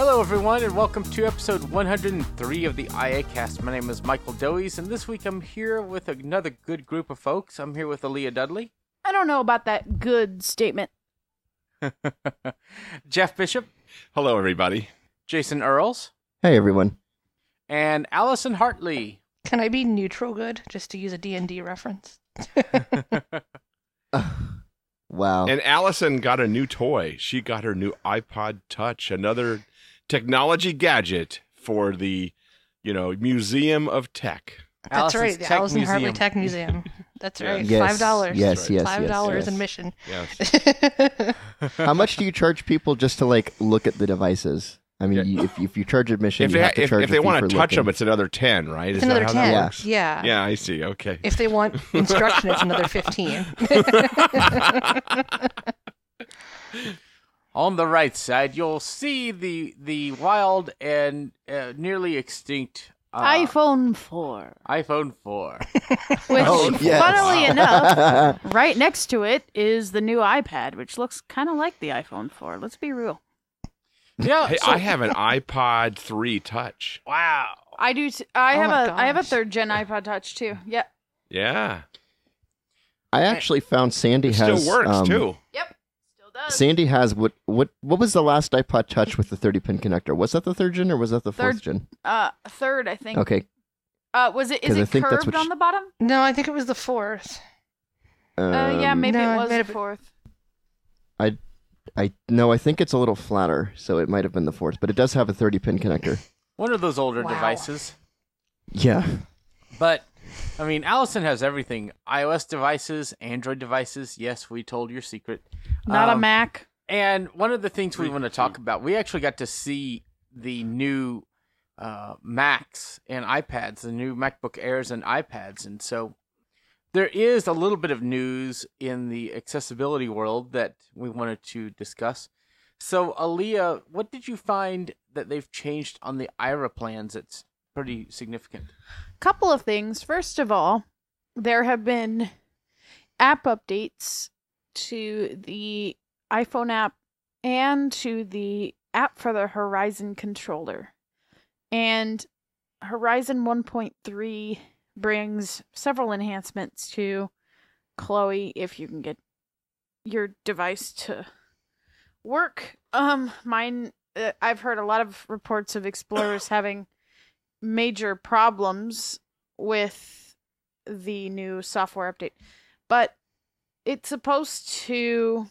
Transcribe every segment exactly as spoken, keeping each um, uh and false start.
Hello, everyone, and welcome to episode one hundred three of the I A Cast. My name is Michael Doise, and this week I'm here with another good group of folks. I'm here with Aaliyah Dudley. I don't know about that good statement. Jeff Bishop. Hello, everybody. Jason Earls. Hey, everyone. And Allison Hartley. Can I be neutral good, just to use a D and D reference? uh, wow. And Allison got a new toy. She got her new iPod Touch, another technology gadget for the, you know, Museum of Tech. That's Allison's right, the Tech Allison Museum. Hartley Tech Museum. That's Yeah. right, Yes, five dollars. yes, right. yes, Five dollars yes, yes. admission. Yes. How much do you charge people just to, like, look at the devices? I mean, Yeah. you, if, if you charge admission, If you they, have to if, charge if a they fee want for to touch looking. them, it's another ten, right? It's Is another that how ten. that works? Yeah. Yeah, I see. Okay. If they want instruction, it's another fifteen. On the right side, you'll see the the wild and uh, nearly extinct uh, iPhone four. iPhone four. Which, Oh, yes. funnily enough, right next to it is the new iPad, which looks kind of like the iPhone four. Let's be real. Yeah, Hey, so- I have an iPod three Touch. wow. I do. T- I Oh have my a. I have a gosh. third gen iPod Touch too. Yep. Yeah. I actually found Sandy It has... still works, um, too. Yep. Still does. Sandy has... What What What was the last iPod Touch with the thirty-pin connector? Was that the third gen or was that the fourth Third. gen? Uh, third, I think. Okay. Uh, was it? Is 'Cause I it think that's curved what on sh- the bottom? No, I think it was the fourth. Uh, yeah, Um, maybe no, it it was might the have been- fourth. I No, I think it's a little flatter, so it might have been the fourth, but it does have a thirty-pin connector. One of those older Wow. devices. Yeah. But, I mean, Allison has everything. iOS devices, Android devices. Yes, we told your secret. Not a Um, Mac. And one of the things we want to talk about, we actually got to see the new uh, Macs and iPads, the new MacBook Airs and iPads. And so there is a little bit of news in the accessibility world that we wanted to discuss. So, Aaliyah, what did you find that they've changed on the I R A plans that's pretty significant? Couple of things. First of all, there have been app updates to the iPhone app and to the app for the Horizon controller. And Horizon one point three brings several enhancements to Chloe if you can get your device to work. Um mine uh, I've heard a lot of reports of explorers having major problems with the new software update, but it's supposed to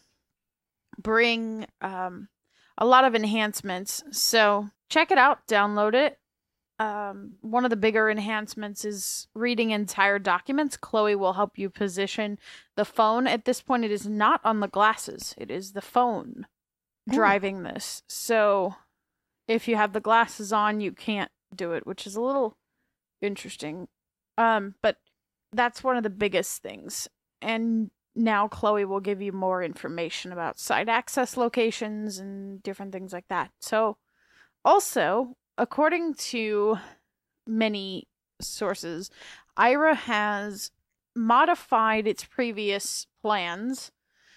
bring um, a lot of enhancements. So check it out, download it. Um, one of the bigger enhancements is reading entire documents. Chloe will help you position the phone. At this point, it is not on the glasses. It is the phone driving this. So if you have the glasses on, you can't do it, which is a little interesting. Um, but that's one of the biggest things. And now Chloe will give you more information about site access locations and different things like that. So also, according to many sources, I R A has modified its previous plans,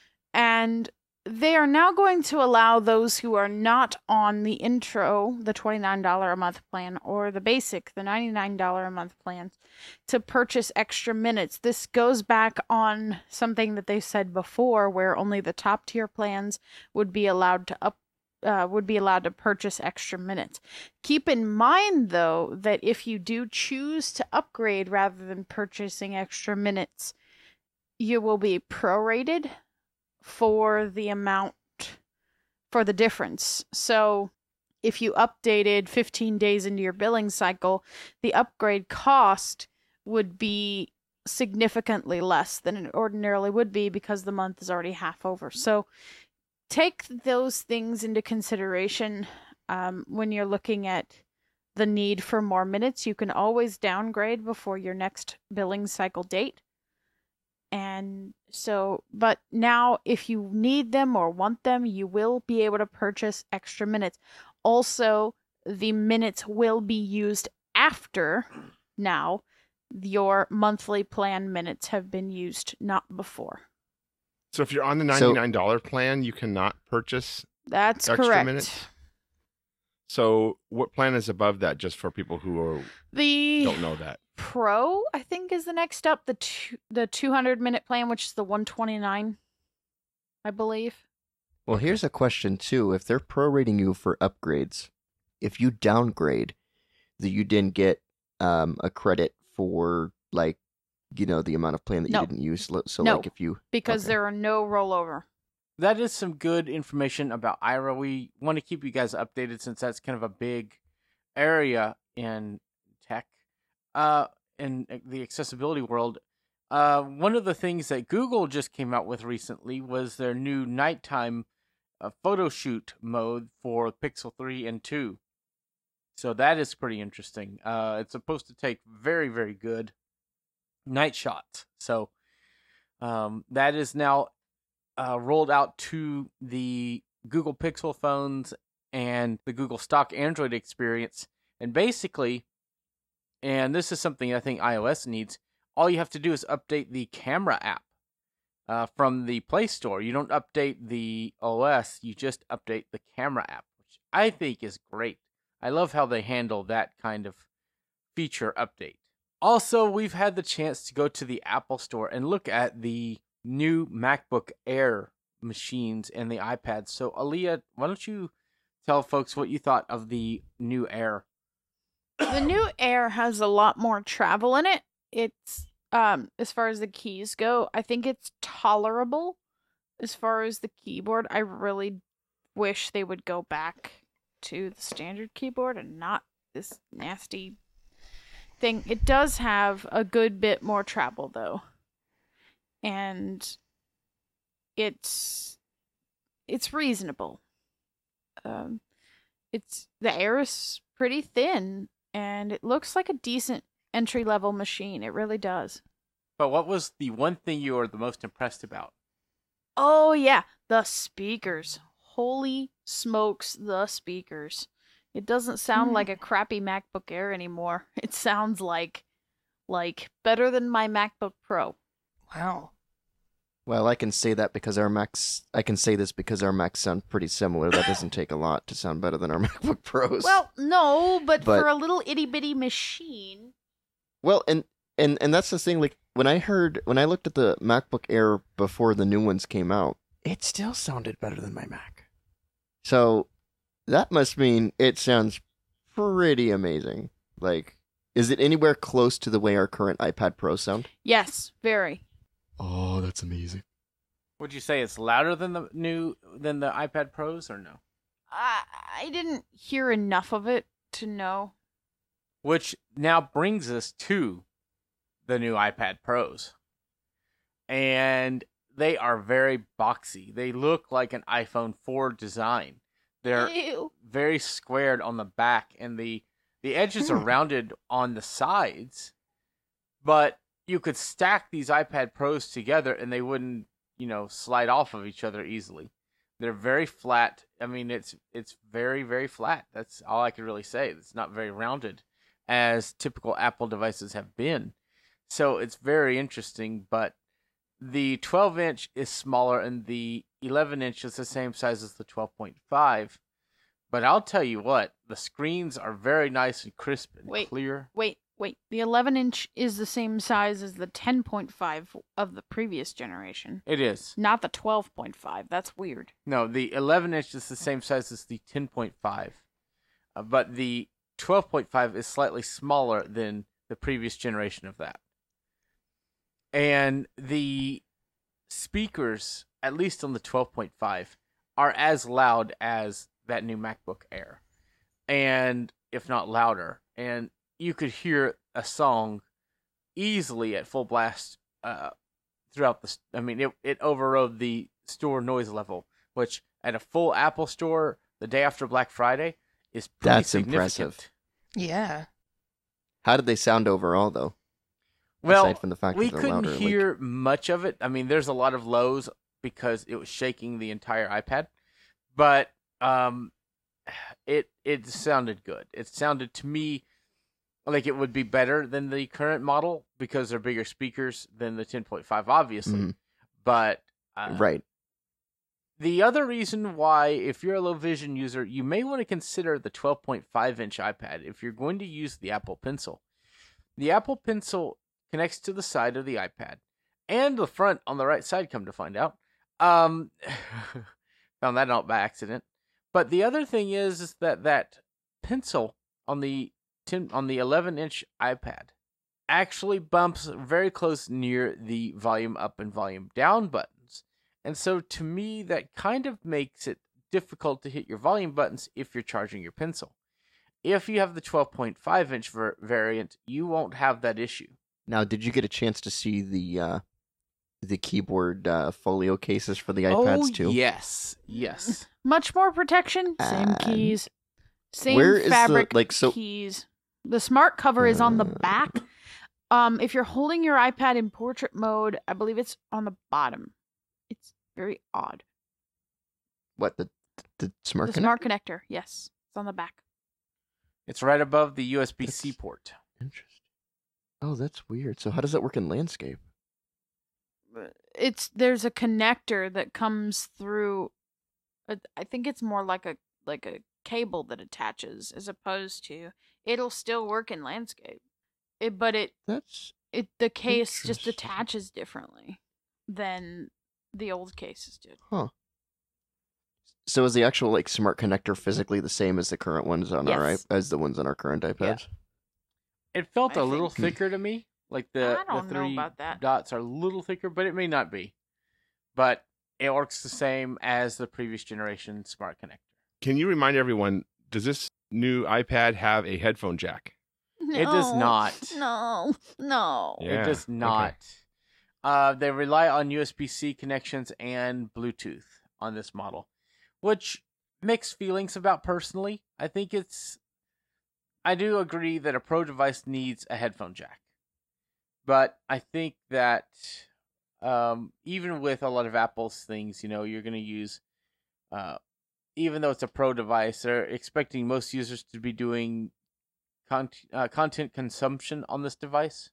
and they are now going to allow those who are not on the intro, the twenty-nine dollars a month plan, or the basic, the ninety-nine dollars a month plans, to purchase extra minutes. This goes back on something that they said before, where only the top tier plans would be allowed to up uh, would be allowed to purchase extra minutes. Keep in mind, though, that if you do choose to upgrade rather than purchasing extra minutes, you will be prorated for the amount, for the difference. So if you updated fifteen days into your billing cycle, the upgrade cost would be significantly less than it ordinarily would be because the month is already half over. So take those things into consideration um, when you're looking at the need for more minutes. You can always downgrade before your next billing cycle date. And so, but now if you need them or want them, you will be able to purchase extra minutes. Also, the minutes will be used after now your monthly plan minutes have been used, not before. So if you're on the So- ninety-nine dollars plan, you cannot purchase That's extra correct. minutes? So, what plan is above that? Just for people who are, The don't know that. Pro, I think, is the next up. The two, the two hundred minute plan, which is the one twenty-nine, I believe. Well, here's a question too. If they're prorating you for upgrades, if you downgrade, that you didn't get um, a credit for like, you know, the amount of plan that No. you didn't use. Lo- So No. like if you Because Okay. there are no rollover. That is some good information about I R A. We want to keep you guys updated since that's kind of a big area in tech, uh, in the accessibility world. Uh, one of the things that Google just came out with recently was their new nighttime uh, photo shoot mode for Pixel three and two. So that is pretty interesting. Uh, it's supposed to take very, very good night shots. So um, that is now uh, rolled out to the Google Pixel phones and the Google stock Android experience. And basically, and this is something I think iOS needs, all you have to do is update the camera app uh, from the Play Store. You don't update the O S, you just update the camera app, which I think is great. I love how they handle that kind of feature update. Also, we've had the chance to go to the Apple Store and look at the new MacBook Air machines and the iPads. So, Aaliyah, why don't you tell folks what you thought of the new Air? The new Air has a lot more travel in it. It's um as far as the keys go, I think it's tolerable. As far as the keyboard, I really wish they would go back to the standard keyboard and not this nasty thing. It does have a good bit more travel though. And it's it's reasonable. Um it's the Air is pretty thin and it looks like a decent entry level machine. It really does. But what was the one thing you were the most impressed about? Oh yeah, the speakers. Holy smokes, the speakers. It doesn't sound Hmm. like a crappy MacBook Air anymore. It sounds like like better than my MacBook Pro. Wow. Well, I can say that because our Macs. I can say this because our Macs sound pretty similar. That doesn't take a lot to sound better than our MacBook Pros. Well, no, but, But- for a little itty bitty machine. Well, and and and that's the thing. Like when I heard, when I looked at the MacBook Air before the new ones came out, it still sounded better than my Mac. So that must mean it sounds pretty amazing. Like, is it anywhere close to the way our current iPad Pros sound? Yes, very. Oh, that's amazing. Would you say it's louder than the new than the iPad Pros or no? I I didn't hear enough of it to know. Which now brings us to the new iPad Pros. And they are very boxy. They look like an iPhone four design. They're Ew. very squared on the back, and the the edges are Hmm. rounded on the sides. But you could stack these iPad Pros together and they wouldn't, you know, slide off of each other easily. They're very flat. I mean, it's it's very very flat. That's all I could really say. It's not very rounded as typical Apple devices have been. So it's very interesting, but the twelve inch is smaller and the eleven inch is the same size as the twelve point five. But I'll tell you what, the screens are very nice and crisp and Wait. clear. Wait, wait. The eleven inch is the same size as the ten point five of the previous generation. It is. Not the twelve point five. That's weird. No, the eleven inch is the same size as the ten point five. Uh, but the twelve point five is slightly smaller than the previous generation of that. And the speakers, at least on the twelve point five, are as loud as that new MacBook Air. And if not louder. And you could hear a song easily at full blast uh, throughout the... I mean, it, it overrode the store noise level, which at a full Apple store the day after Black Friday is pretty That's significant. impressive. Yeah. How did they sound overall, though? Well, Aside from the fact we that they're couldn't louder, like- hear much of it. I mean, there's a lot of lows because it was shaking the entire iPad, but um, it it sounded good. It sounded to me like it would be better than the current model because they're bigger speakers than the ten point five, obviously. Mhm. But uh, Right. The other reason why, if you're a low vision user, you may want to consider the twelve point five inch iPad if you're going to use the Apple Pencil. The Apple Pencil connects to the side of the iPad and the front on the right side, come to find out. Um, found that out by accident. But the other thing is, is that that pencil on the ten, on the eleven inch iPad actually bumps very close near the volume up and volume down buttons. And so to me, that kind of makes it difficult to hit your volume buttons if you're charging your pencil. If you have the twelve point five inch ver- variant, you won't have that issue. Now, did you get a chance to see the uh, the keyboard uh, folio cases for the iPads oh, too? yes, yes. Much more protection, same And keys, same where is the- fabric like, so- keys. The smart cover is on the Uh. back. Um, if you're holding your iPad in portrait mode, I believe it's on the bottom. It's very odd. What, the the smart the connector? smart connector, yes, it's on the back. It's right above the U S B C That's- port. Interesting. Oh, that's weird. So how does that work in landscape? It's there's a connector that comes through. a- I think it's more like a like a cable that attaches, as opposed to it'll still work in landscape. It, but it That's it the case just Interesting. attaches differently than the old cases did. huh. So is the actual like smart connector physically the same as the current ones on our Yes. iP- as the ones on our current iPads? It felt I a little think- thicker to me. Like the, I don't the know three about that. dots are a little thicker, but it may not be. But it works the same as the previous generation smart connector. Can you remind everyone, does this new iPad have a headphone jack? It does not. No, no. Yeah, It does okay. not. Uh, they rely on U S B C connections and Bluetooth on this model, which mixed feelings about personally. I think it's. I do agree that a pro device needs a headphone jack, but I think that um, even with a lot of Apple's things, you know, you're going to use. Uh, even though it's a pro device, they're expecting most users to be doing Con- uh, content consumption on this device.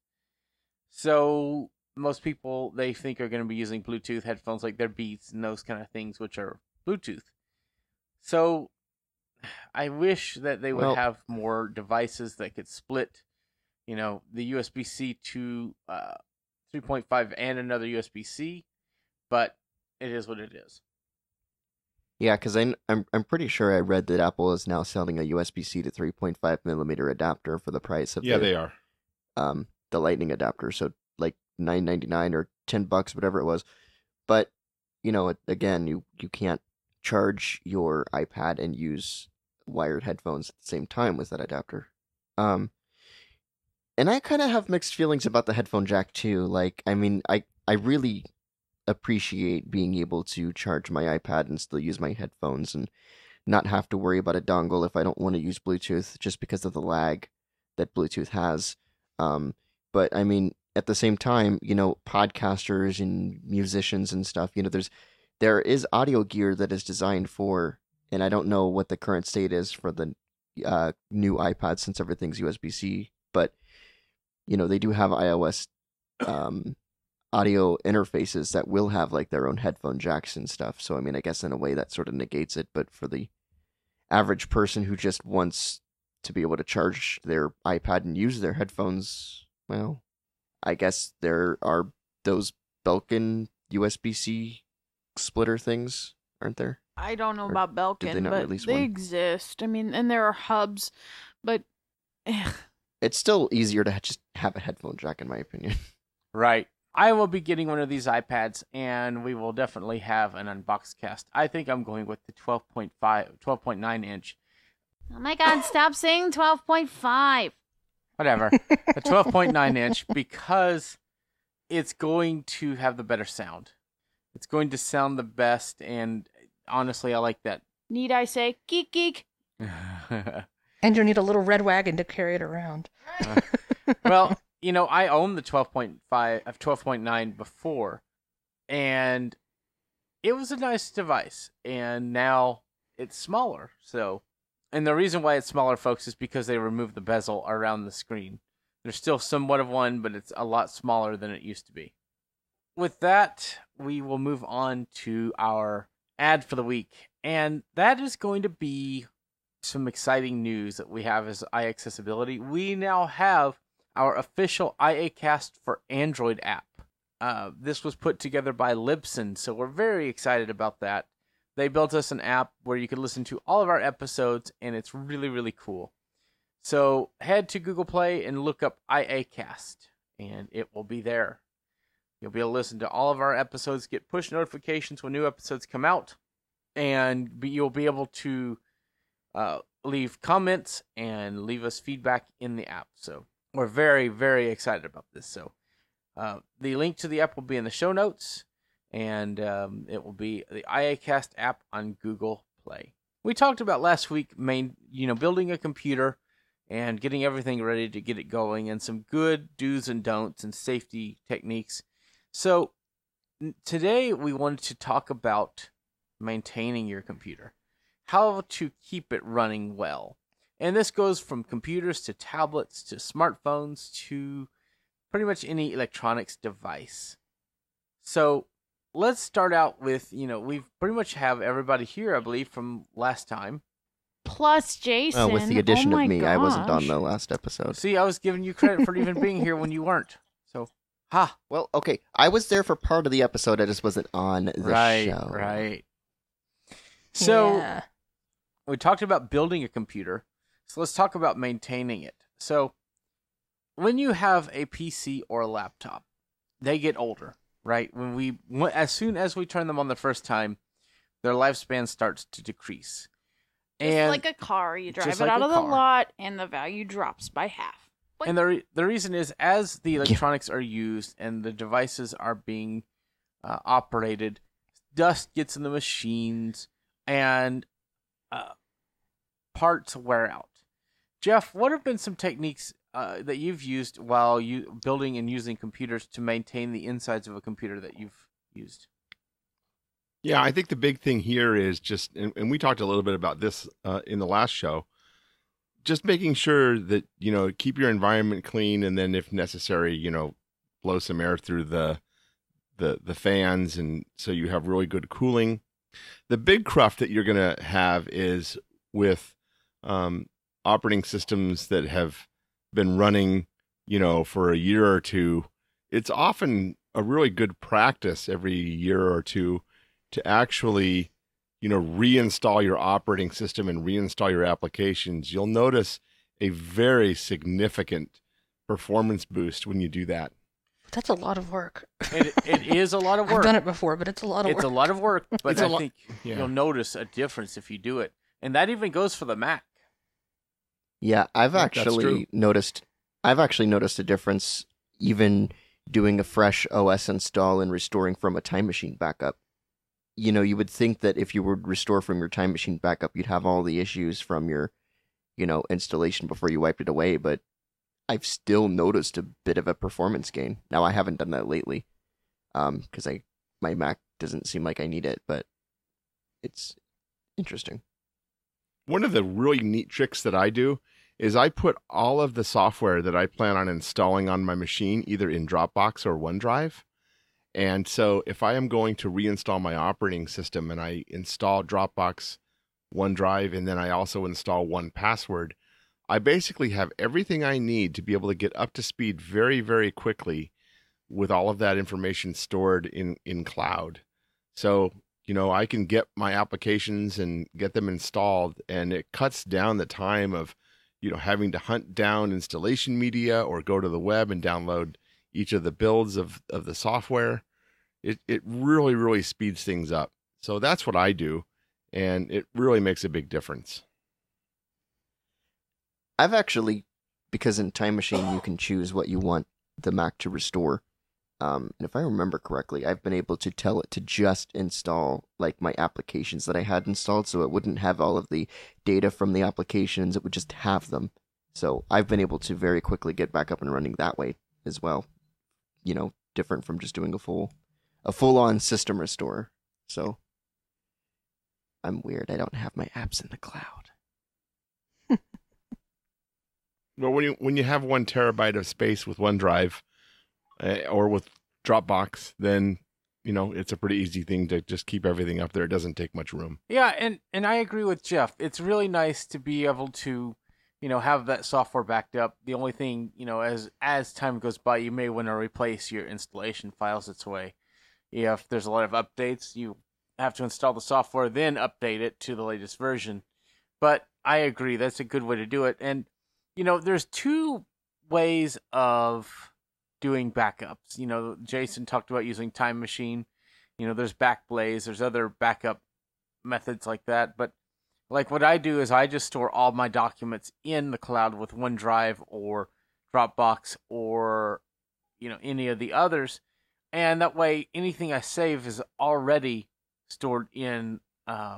So most people they think are going to be using Bluetooth headphones like their Beats and those kind of things, which are Bluetooth. So I wish that they would Well- have more devices that could split, you know, the U S B C to uh, three point five and another U S B C, but it is what it is. Yeah, because I'm I'm I'm pretty sure I read that Apple is now selling a U S B C to three point five millimeter adapter for the price of Yeah, the, they are. um the Lightning adapter, so like nine ninety nine or ten bucks, whatever it was. But you know, it, again, you you can't charge your iPad and use wired headphones at the same time with that adapter. Um, and I kind of have mixed feelings about the headphone jack too. Like, I mean, I I really appreciate being able to charge my iPad and still use my headphones and not have to worry about a dongle if I don't want to use Bluetooth just because of the lag that Bluetooth has. Um, but I mean, at the same time, you know, podcasters and musicians and stuff, you know, there's there is audio gear that is designed for, and I don't know what the current state is for the uh, new iPad since everything's U S B C, but you know, they do have iOS um, audio interfaces that will have like their own headphone jacks and stuff. So I mean, I guess in a way that sort of negates it, but for the average person who just wants to be able to charge their iPad and use their headphones, well, I guess there are those Belkin U S B C splitter things, aren't there? I don't know Or about did they Belkin, not but release they one? exist. I mean, and there are hubs, but eh, It's still easier to just have a headphone jack, in my opinion. Right. I will be getting one of these iPads, and we will definitely have an unbox cast. I think I'm going with the twelve point five, twelve point nine inch. oh my God, stop saying twelve point five. Whatever. The twelve point nine inch, because it's going to have the better sound. It's going to sound the best, and honestly, I like that. Need I say geek geek? And you need a little red wagon to carry it around. Well, you know, I own the twelve point five, of twelve point nine before, and it was a nice device, and now it's smaller. So, and the reason why it's smaller, folks, is because they removed the bezel around the screen. There's still somewhat of one, but it's a lot smaller than it used to be. With that, we will move on to our ad for the week, and that is going to be some exciting news that we have as iAccessibility. We now have our official iAcast for Android app. Uh, this was put together by Libsyn, so we're very excited about that. They built us an app where you can listen to all of our episodes, and it's really, really cool. So head to Google Play and look up iAcast, and it will be there. You'll be able to listen to all of our episodes, get push notifications when new episodes come out, and be, you'll be able to uh, leave comments and leave us feedback in the app. So we're very, very excited about this. So uh, the link to the app will be in the show notes, and um, it will be the iAcast app on Google Play. We talked about last week, main, you know, building a computer and getting everything ready to get it going, and some good do's and don'ts and safety techniques. So today we wanted to talk about maintaining your computer, how to keep it running well. And this goes from computers to tablets to smartphones to pretty much any electronics device. So let's start out with, you know, we've pretty much have everybody here, I believe, from last time. Plus Jason. Well, with the addition oh of my me, I wasn't on gosh. the last episode. See, I was giving you credit for even being here when you weren't. So, ha. Well, okay, I was there for part of the episode. I just wasn't on the right, show. right. So Yeah. we talked about building a computer. So let's talk about maintaining it. So when you have a P C or a laptop, they get older, right? When we, as soon as we turn them on the first time, their lifespan starts to decrease. Just And like a car, you drive just it like out a of the car. lot, and the value drops by half. And the re- the reason is, as the electronics are used and the devices are being uh, operated, dust gets in the machines and uh, parts wear out. Jeff, what have been some techniques uh, that you've used while you building and using computers to maintain the insides of a computer that you've used? Yeah, I think the big thing here is just, and, and we talked a little bit about this uh, in the last show, just making sure that, you know, keep your environment clean, and then if necessary, you know, blow some air through the the the fans, and so you have really good cooling. The big cruft that you're going to have is with um, operating systems that have been running, you know, for a year or two. It's often a really good practice every year or two to actually, you know, reinstall your operating system and reinstall your applications. You'll notice a very significant performance boost when you do that. That's a lot of work. It it is a lot of work. I've done it before, but it's a lot of It's work. a lot of work, but It's a I lo- think yeah. you'll notice a difference if you do it. And that even goes for the Mac. Yeah, I've I think that's true. actually noticed. I've actually noticed a difference even doing a fresh O S install and restoring from a Time Machine backup. You know, you would think that if you would restore from your Time Machine backup, you'd have all the issues from your, you know, installation before you wiped it away. But I've still noticed a bit of a performance gain. Now, I haven't done that lately, um, because I my Mac doesn't seem like I need it, but it's interesting. One of the really neat tricks that I do is I put all of the software that I plan on installing on my machine either in Dropbox or OneDrive. And so if I am going to reinstall my operating system and I install Dropbox, OneDrive, and then I also install one password, I basically have everything I need to be able to get up to speed very, very quickly with all of that information stored in, in cloud. So, you know, I can get my applications and get them installed, and it cuts down the time of, you know, having to hunt down installation media or go to the web and download each of the builds of, of the software. It it really, really speeds things up. So that's what I do, and it really makes a big difference. I've actually, because in Time Machine you can choose what you want the Mac to restore. Um, and if I remember correctly, I've been able to tell it to just install like my applications that I had installed, so it wouldn't have all of the data from the applications. It would just have them. So I've been able to very quickly get back up and running that way as well. You know, different from just doing a full, a full-on system restore. So I'm weird. I don't have my apps in the cloud. Well, when you when you have one terabyte of space with OneDrive uh, or with Dropbox, then you know, it's a pretty easy thing to just keep everything up there. It doesn't take much room. Yeah, and, and I agree with Jeff. It's really nice to be able to, you know, have that software backed up. The only thing, you know, as as time goes by, you may want to replace your installation files its way. If there's a lot of updates, you have to install the software, then update it to the latest version. But I agree, that's a good way to do it. And, you know, there's two ways of doing backups. You know, Jason talked about using Time Machine. You know, there's Backblaze, there's other backup methods like that. But like what I do is I just store all my documents in the cloud with OneDrive or Dropbox or, you know, any of the others. And that way anything I save is already stored in uh,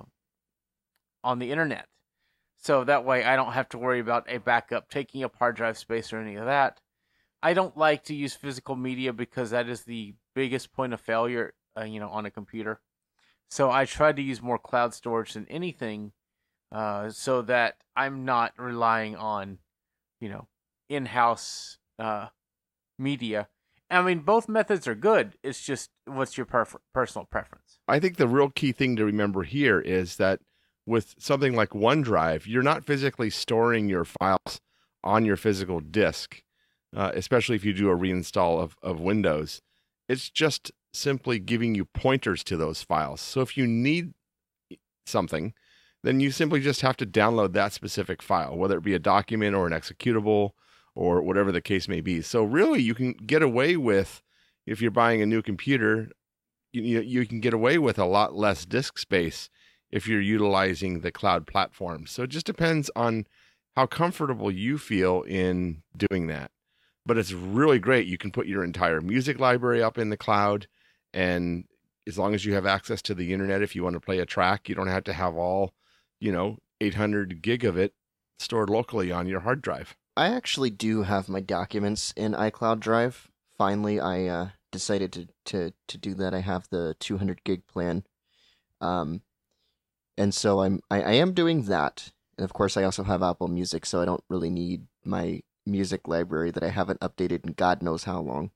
on the internet. So that way I don't have to worry about a backup taking up hard drive space or any of that. I don't like to use physical media because that is the biggest point of failure, uh, you know, on a computer. So I try to use more cloud storage than anything, uh, so that I'm not relying on, you know, in-house uh, media. I mean, both methods are good. It's just what's your perf- personal preference. I think the real key thing to remember here is that with something like OneDrive, you're not physically storing your files on your physical disk. Uh, especially if you do a reinstall of, of Windows, it's just simply giving you pointers to those files. So if you need something, then you simply just have to download that specific file, whether it be a document or an executable or whatever the case may be. So really you can get away with, if you're buying a new computer, you, you can get away with a lot less disk space if you're utilizing the cloud platform. So it just depends on how comfortable you feel in doing that. But it's really great. You can put your entire music library up in the cloud. And as long as you have access to the internet, if you want to play a track, you don't have to have all, you know, eight hundred gig of it stored locally on your hard drive. I actually do have my documents in iCloud Drive. Finally, I uh, decided to, to, to do that. I have the two hundred gig plan. Um, and so I'm, I, I am doing that. And of course, I also have Apple Music, so I don't really need my music library that I haven't updated in God knows how long.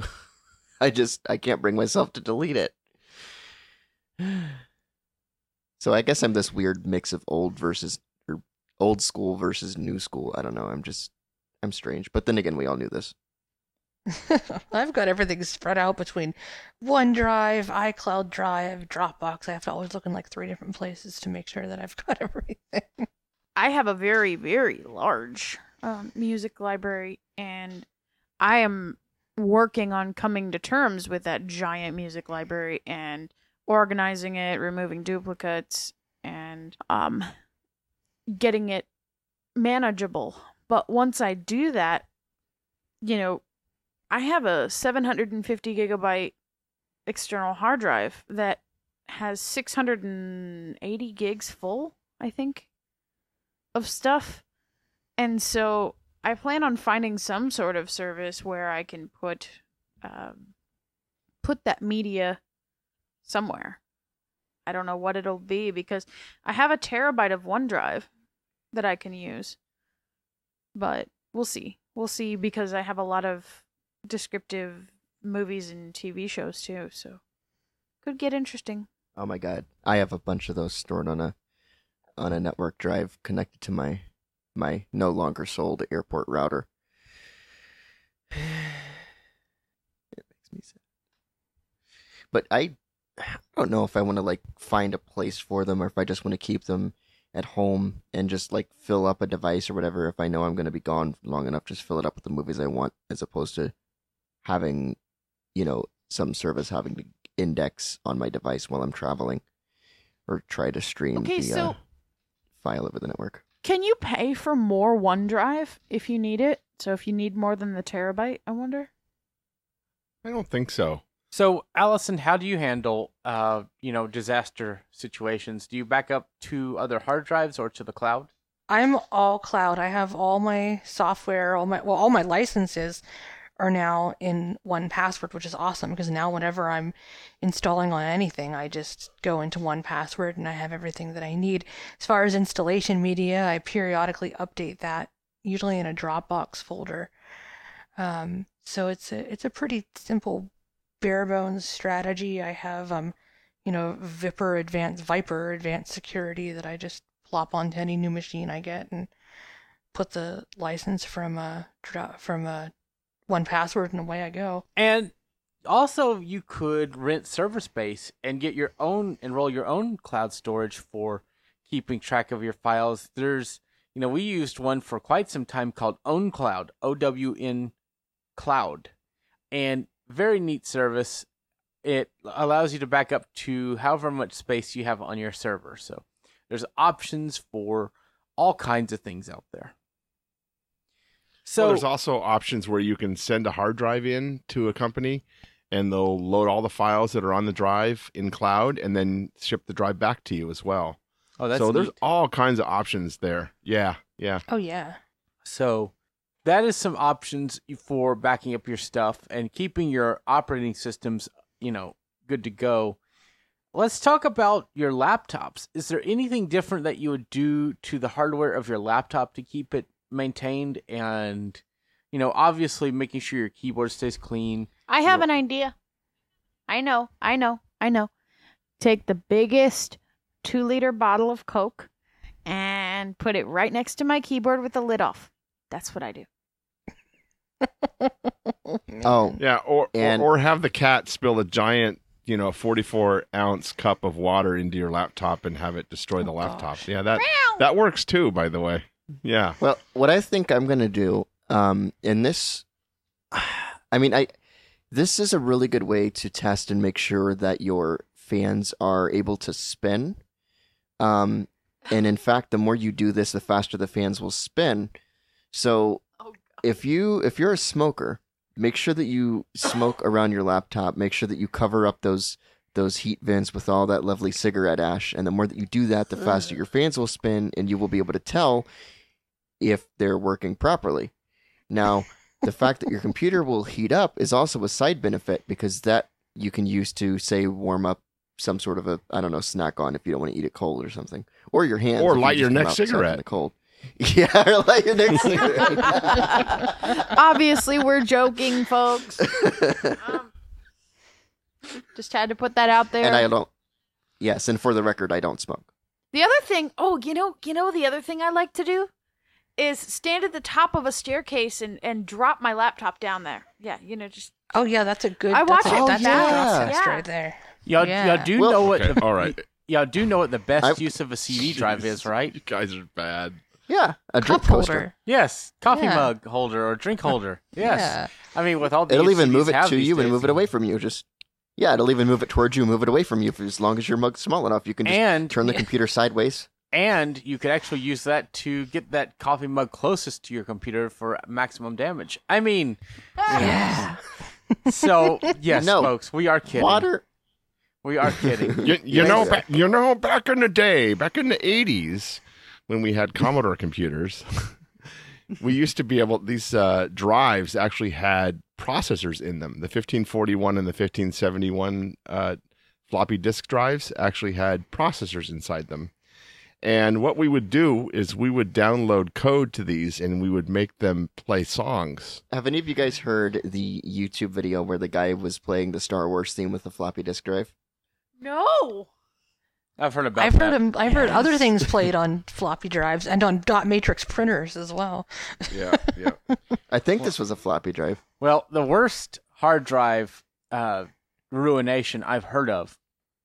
I just, I can't bring myself to delete it. So I guess I'm this weird mix of old versus, or old school versus new school. I don't know. I'm just, I'm strange. But then again, we all knew this. I've got everything spread out between OneDrive, iCloud Drive, Dropbox. I have to always look in like three different places to make sure that I've got everything. I have a very, very large um, music library, and I am working on coming to terms with that giant music library and organizing it, removing duplicates, and um, getting it manageable. But once I do that, you know, I have a seven hundred fifty gigabyte external hard drive that has six hundred eighty gigs full, I think, of stuff. And so I plan on finding some sort of service where I can put um, put that media somewhere. I don't know what it'll be, because I have a terabyte of OneDrive that I can use. But we'll see. We'll see, because I have a lot of descriptive movies and T V shows too, so could get interesting. Oh my god. I have a bunch of those stored on a on a network drive connected to my my no longer sold airport router. It makes me sad. But I don't know if I want to like find a place for them, or if I just want to keep them at home and just like fill up a device or whatever. If I know I'm going to be gone long enough, just fill it up with the movies I want, as opposed to having, you know, some service having to index on my device while I'm traveling, or try to stream Okay, the so uh, file over the network. can you pay for more OneDrive if you need it? So if you need more than the terabyte, I wonder. I don't think so. So, Allison, how do you handle, uh, you know, disaster situations? Do you back up to other hard drives or to the cloud? I'm all cloud. I have all my software, all my well, all my licenses are now in one password, which is awesome, because now whenever I'm installing on anything, I just go into one password and I have everything that I need. As far as installation media, I periodically update that, usually in a Dropbox folder. Um, so it's a it's a pretty simple bare bones strategy. I have um, you know, Viper Advanced Viper Advanced Security that I just plop onto any new machine I get and put the license from uh from uh one password and away I go. And also, you could rent server space and get your own, enroll your own cloud storage for keeping track of your files. There's, you know, we used one for quite some time called OwnCloud, O W N Cloud, and very neat service. It allows you to back up to however much space you have on your server. So there's options for all kinds of things out there. So well, there's also options where you can send a hard drive in to a company and they'll load all the files that are on the drive in cloud and then ship the drive back to you as well. oh, that's so there's neat. all kinds of options there. Yeah, yeah. Oh yeah. So that is some options for backing up your stuff and keeping your operating systems, you know, good to go. Let's talk about your laptops. Is there anything different that you would do to the hardware of your laptop to keep it maintained and, you know, obviously making sure your keyboard stays clean? I have Your- an idea. I know, I know, I know. Take the biggest two liter bottle of Coke and put it right next to my keyboard with the lid off. That's what I do. Oh, Yeah, or, And- or or have the cat spill a giant, you know, forty-four ounce cup of water into your laptop and have it destroy the Oh, laptop. gosh. Yeah, that that works too, by the way. Yeah. well, what I think I'm going to do, um, in this, I mean, I, this is a really good way to test and make sure that your fans are able to spin. Um, and in fact, the more you do this, the faster the fans will spin. So Oh, if you, if you're a smoker, make sure that you smoke around your laptop. Make sure that you cover up those those heat vents with all that lovely cigarette ash. And the more that you do that, the faster your fans will spin, and you will be able to tell if they're working properly. Now, the fact that your computer will heat up is also a side benefit, because that you can use to, say, warm up some sort of a, I don't know, snack on if you don't want to eat it cold or something. Or your hands. Or if you light just your come next outside in cigarette. the cold. Yeah, or light your next cigarette. Obviously, we're joking, folks. Um, just had to put that out there. And I don't, yes, and for the record, I don't smoke. The other thing, oh, you know, you know, the other thing I like to do is stand at the top of a staircase and, and drop my laptop down there. Yeah, you know, just Oh yeah, that's a good. I that's watch a, it That's back. a drop test Yeah. right there. Y'all, Yeah. y'all do Well- know what Okay, the all right. y'all do know what the best I've- use of a C D drive is, right? You guys are bad. Yeah, a drink Cup coaster. holder. Yes, coffee Yeah. mug holder or drink holder. Yes, Yeah. I mean with all the It'll even move it have to these you and days. move it away from you. Just yeah, it'll even move it towards you, move it away from you. For as long as your mug's small enough, you can just And turn the Yeah. computer sideways. and you could actually use that to get that coffee mug closest to your computer for maximum damage. I mean, Yeah. so yes, No. folks, we are kidding. Water. We are kidding. You, you Yeah, know, yeah. back, you know, back in the day, back in the eighties, when we had Commodore computers, we used to be able. These uh, drives actually had processors in them. The fifteen forty-one and the fifteen seventy-one uh, floppy disk drives actually had processors inside them. And what we would do is we would download code to these, and we would make them play songs. Have any of you guys heard the YouTube video where the guy was playing the Star Wars theme with the floppy disk drive? no. I've heard about I've that. heard him, I've heard other things played on floppy drives and on dot matrix printers as well. Yeah, yeah. I think this was a floppy drive. Well, the worst hard drive uh, ruination I've heard of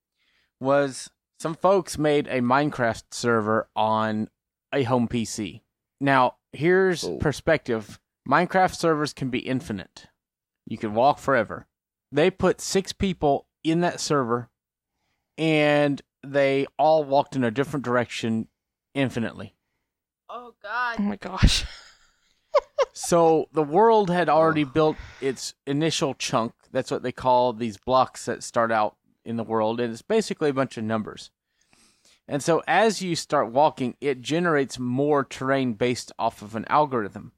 was some folks made a Minecraft server on a home P C. Now, here's Oh. perspective. Minecraft servers can be infinite. You can walk forever. They put six people in that server, and they all walked in a different direction infinitely. Oh Oh God. my gosh. So the world had already built its initial chunk. That's what they call these blocks that start out in the world. And it's basically a bunch of numbers. And so as you start walking, it generates more terrain based off of an algorithm.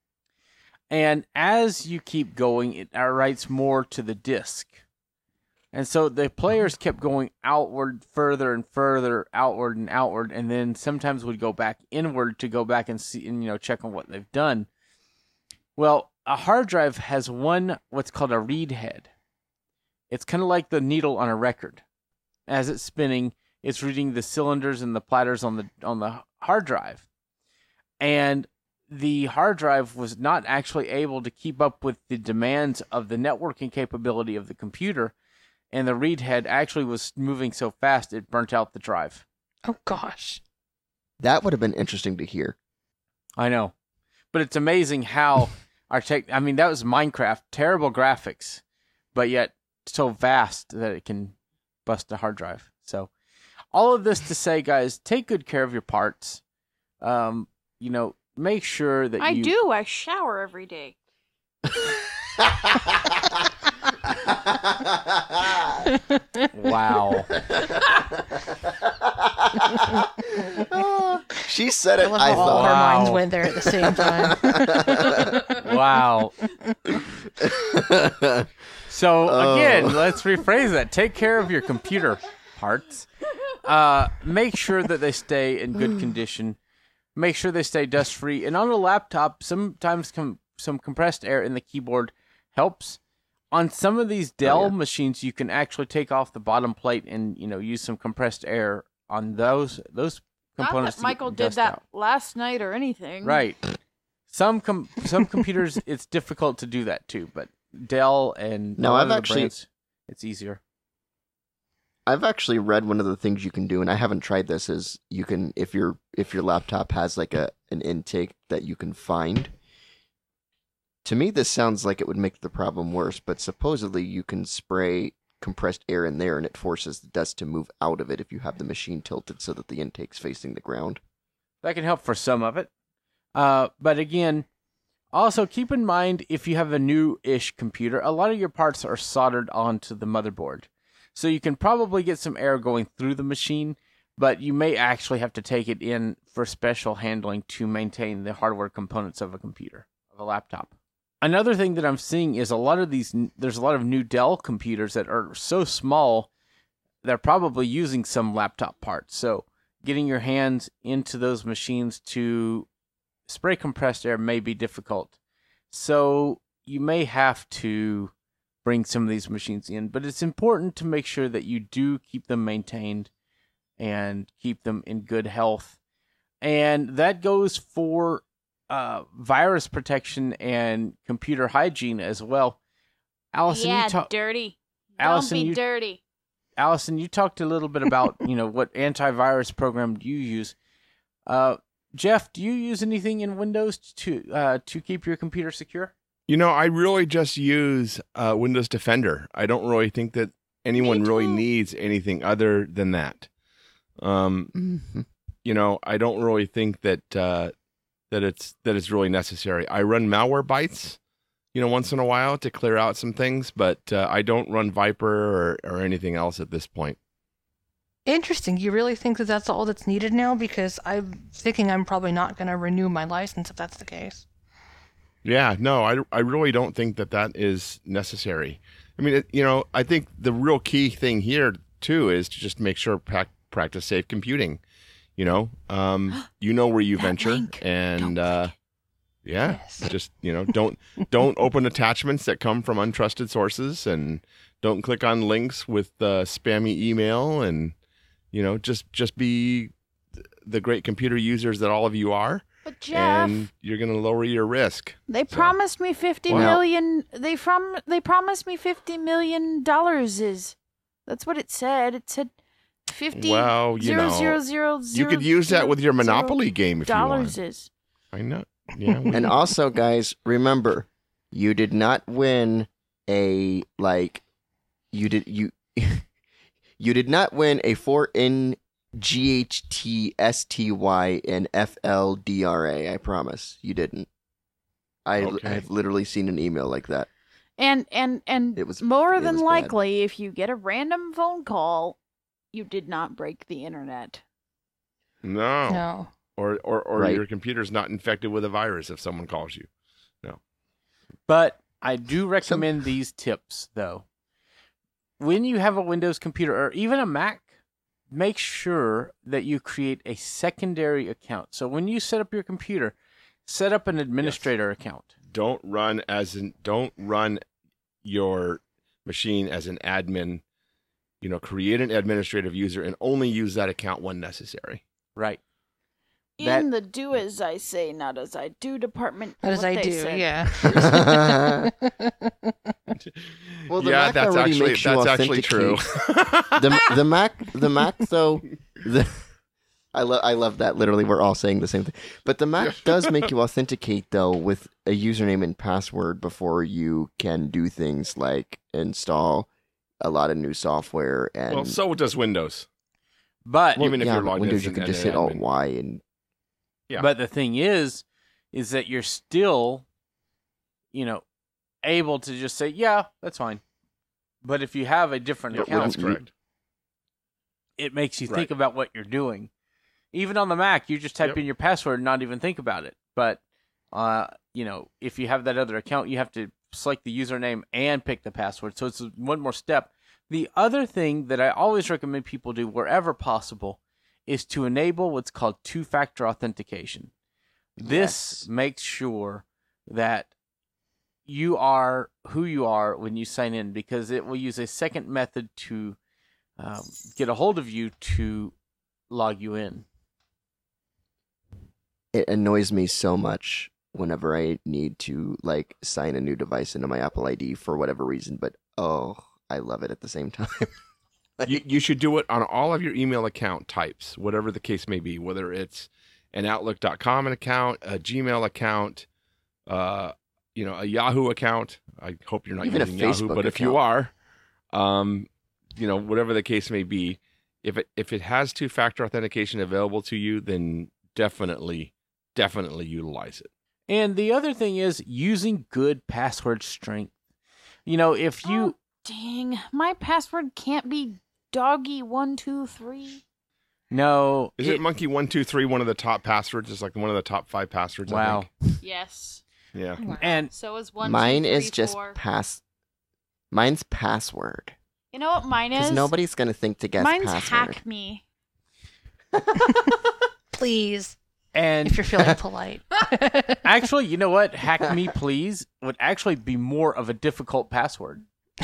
And as you keep going, it writes more to the disk. And so the players kept going outward further and further, outward and outward, and then sometimes would go back inward to go back and see and you know check on what they've done. Well, a hard drive has one what's called a read head. It's kind of like the needle on a record. As it's spinning, it's reading the cylinders and the platters on the on the hard drive. And the hard drive was not actually able to keep up with the demands of the networking capability of the computer, and the read head actually was moving so fast it burnt out the drive. Oh, gosh. That would have been interesting to hear. I know. But it's amazing how our tech, I mean, that was Minecraft, terrible graphics, but yet so vast that it can bust a hard drive. So all of this to say, guys, take good care of your parts. Um, you know, make sure that I you... do. I shower every day. Wow. She said I it. love I how all of our Wow. minds went there at the same time. Wow. So Oh. again, let's rephrase that. Take care of your computer parts. Uh, make sure that they stay in good condition. Make sure they stay dust free. And on a laptop, sometimes com- some compressed air in the keyboard helps. On some of these Dell Oh, yeah. machines, you can actually take off the bottom plate and, you know, use some compressed air on those those Not components. that to get Michael the did dust that out. last night or anything. Right. Some com- some computers, it's difficult to do that too, but Dell and a No, lot I've of the actually- brands, it's easier. I've actually read one of the things you can do, and I haven't tried this. Is you can if your if your laptop has like a an intake that you can find. To me, this sounds like it would make the problem worse, but supposedly you can spray compressed air in there, and it forces the dust to move out of it if you have the machine tilted so that the intake's facing the ground. That can help for some of it. Uh, but again, also keep in mind if you have a new-ish computer, a lot of your parts are soldered onto the motherboard. So you can probably get some air going through the machine, but you may actually have to take it in for special handling to maintain the hardware components of a computer, of a laptop. Another thing that I'm seeing is a lot of these, there's a lot of new Dell computers that are so small, they're probably using some laptop parts. So getting your hands into those machines to spray compressed air may be difficult. So you may have to bring some of these machines in, but it's important to make sure that you do keep them maintained and keep them in good health. And that goes for uh, virus protection and computer hygiene as well. Allison, yeah, you talk- dirty. Allison, Don't be you- dirty. Allison, you talked a little bit about, you know, what antivirus program do you use. Uh, Jeff, do you use anything in Windows to uh, to keep your computer secure? You know, I really just use uh, Windows Defender. I don't really think that anyone really too. needs anything other than that. Um, Mm-hmm. you know, I don't really think that uh, that it's that it's really necessary. I run Malwarebytes, you know, once in a while to clear out some things, but uh, I don't run Viper or, or anything else at this point. Interesting. You really think that that's all that's needed now? Because I'm thinking I'm probably not going to renew my license if that's the case. Yeah, no, I, I really don't think that that is necessary. I mean, it, you know, I think the real key thing here too is to just make sure prac practice safe computing. You know, um, you know where you That venture, link. and Don't uh, click yeah, Yes. just you know, don't don't open attachments that come from untrusted sources, and don't click on links with uh, spammy email, and you know, just just be the great computer users that all of you are. But Jeff, And you're going to lower your risk. they so- promised me fifty Well- million. They from they promised me fifty million dollars. Is that's what it said? It said fifty. Well, you zero, know, zero, zero, You zero, could use that zero, with your zero Monopoly game if you dollars want. is. I know. Yeah. we- And also, guys, remember, you did not win a like, you did you, you did not win a four N G H T S T Y and F L D R A. I promise you didn't. I Okay. I've literally seen an email like that. And and and It was- more it than was bad. likely, if you get a random phone call, you did not break the internet. no. No. Or or, or Right. your computer's not infected with a virus if someone calls you. But I do recommend these tips, though. When you have a Windows computer or even a Mac, make sure that you create a secondary account. So when you set up your computer, set up an administrator account. Don't run as in don't run your machine as an admin, you know, create an administrative user and only use that account when necessary. Right. In That- the do as I say, not as I do department. That is what I they do, said. yeah. Well, the yeah, Mac that's already actually makes you that's actually true. the the Mac the Mac though the I love I love that literally we're all saying the same thing. But the Mac does make you authenticate though with a username and password before you can do things like install a lot of new software and Well, so does Windows. But well, even if yeah, you're but logged Windows as you an- can as just an hit Alt admin. Y and Yeah. But the thing is, is that you're still, you know, able to just say, yeah, that's fine. But if you have a different Yep, account, that's correct. it makes you Right. think about what you're doing. Even on the Mac, you just type Yep. in your password and not even think about it. But, uh, you know, if you have that other account, you have to select the username and pick the password. So it's one more step. The other thing that I always recommend people do wherever possible is to enable what's called two-factor authentication. This Yes. makes sure that you are who you are when you sign in, because it will use a second method to um, get a hold of you to log you in. it annoys me so much whenever I need to like sign a new device into my Apple I D for whatever reason, but oh, I love it at the same time. You, you should do it on all of your email account types, whatever the case may be, whether it's an Outlook dot com account, a Gmail account, uh, you know, a Yahoo account. I hope you're not Even a using Yahoo, Facebook but if you account. are, um, you know, whatever the case may be, if it if it has two-factor authentication available to you, then definitely, definitely utilize it. And the other thing is using good password strength. You know, if you Oh, dang, my password can't be doggy one two three. know, Is it, Monkey One Two Three one of the top passwords? It's like one of the top five passwords. I wow. think. Yes. Yeah. And So is one. Mine two, is three, just four. pass. Mine's password You know what mine because is? nobody's gonna think to guess Mine's password. hack me. Please, and if you're feeling polite. actually, you know what? Hack me, please would actually be more of a difficult password.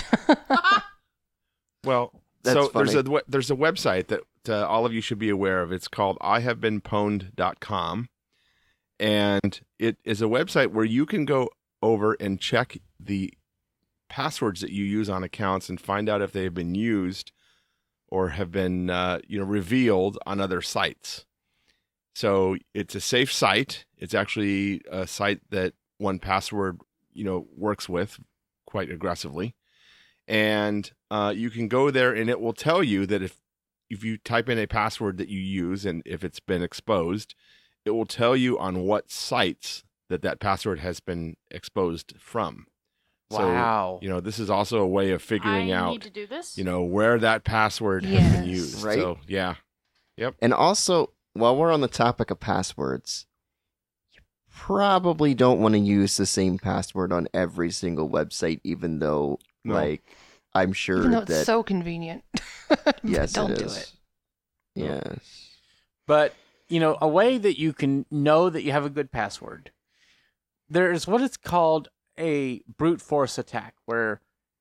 Well, That's so there's funny. a we- there's a website that uh, all of you should be aware of. It's called I have been pwned dot com, and it is a website where you can go over and check the passwords that you use on accounts and find out if they have been used or have been uh, you know revealed on other sites. So it's a safe site. It's actually a site that one Password you know works with quite aggressively. And uh, you can go there and it will tell you that if if you type in a password that you use and if it's been exposed, it will tell you on what sites that that password has been exposed from. Wow. So, you know, this is also a way of figuring I out, need to do this. you know, where that password has been Yes. used. Right. So, yeah. And also, while we're on the topic of passwords, you probably don't want to use the same password on every single website, even though, No. like, I'm sure Even though it's that so convenient. yes, don't it do is. it. Yes. But, you know, a way that you can know that you have a good password, there's what is called a brute force attack, where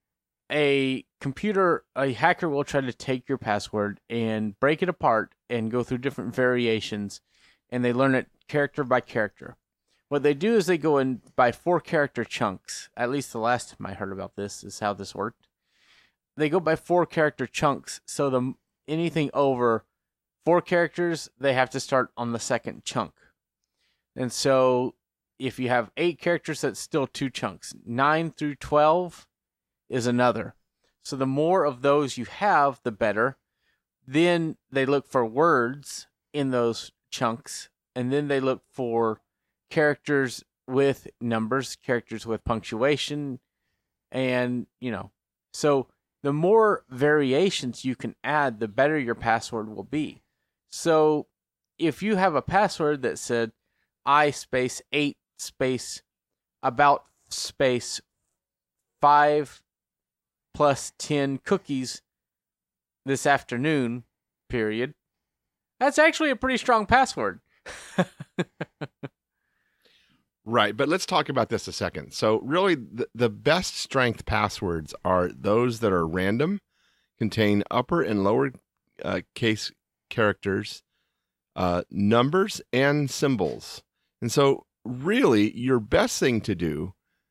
a computer, a hacker will try to take your password and break it apart and go through different variations, and they learn it character by character. What they do is they go in by four character chunks. At least the last time I heard about this is how this worked. They go by four character chunks, so the anything over four characters, they have to start on the second chunk. And so if you have eight characters, that's still two chunks. Nine through twelve is another. So the more of those you have, the better. Then they look for words in those chunks, and then they look for characters with numbers, characters with punctuation, and, you know, so the more variations you can add, the better your password will be. So if you have a password that said I space eight space about space five plus ten cookies this afternoon, period, that's actually a pretty strong password. Right, but let's talk about this a second. So really, the, the best strength passwords are those that are random, contain upper and lower uh, case characters, uh, numbers, and symbols. And so really, your best thing to do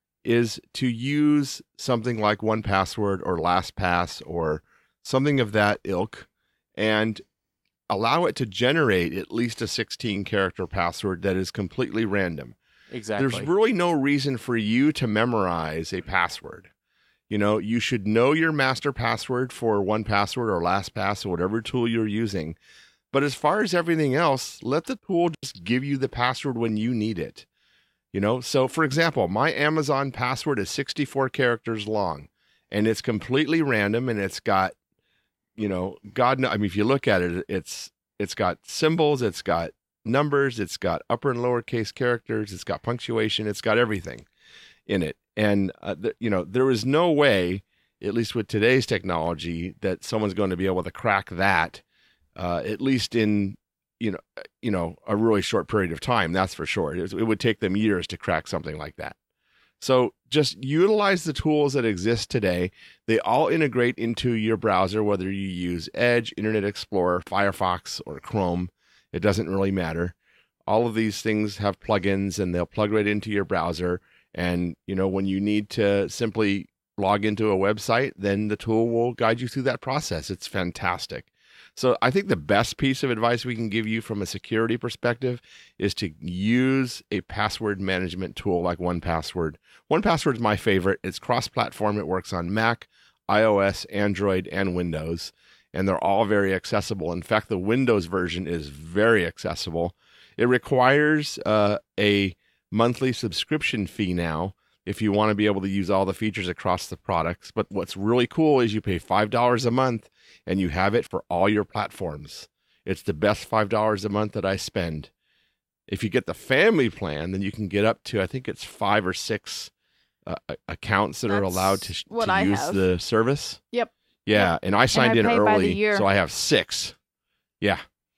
is to use something like one password or LastPass or something of that ilk, and allow it to generate at least a sixteen character password that is completely random. Exactly. There's really no reason for you to memorize a password. You know, you should know your master password for one password or LastPass or whatever tool you're using. But as far as everything else, let the tool just give you the password when you need it. You know, so for example, my Amazon password is sixty-four characters long, and it's completely random, and it's got, you know, God knows, I mean, if you look at it, it's it's got symbols, it's got numbers, it's got upper and lower case characters, it's got punctuation, it's got everything in it. And, uh, th- you know, there is no way, at least with today's technology, that someone's going to be able to crack that, uh, at least in, you know, you know, a really short period of time. That's for sure. It, it would take them years to crack something like that. So just utilize the tools that exist today. They all integrate into your browser, whether you use Edge, Internet Explorer, Firefox, or Chrome. It doesn't really matter. All of these things have plugins, and they'll plug right into your browser. And, you know, when you need to simply log into a website, then the tool will guide you through that process. It's fantastic. So I think the best piece of advice we can give you from a security perspective is to use a password management tool like one password. one password is my favorite. It's cross-platform. It works on Mac, iOS, Android, and Windows, and they're all very accessible. In fact, the Windows version is very accessible. It requires uh, a monthly subscription fee now if you want to be able to use all the features across the products. But what's really cool is you pay five dollars a month and you have it for all your platforms. It's the best five dollars a month that I spend. If you get the family plan, then you can get up to, I think it's five or six uh, accounts that are That's allowed to, sh- what to I use have. the service. Yep. Yeah, and I signed I in pay by the early, year. so I have six. Yeah.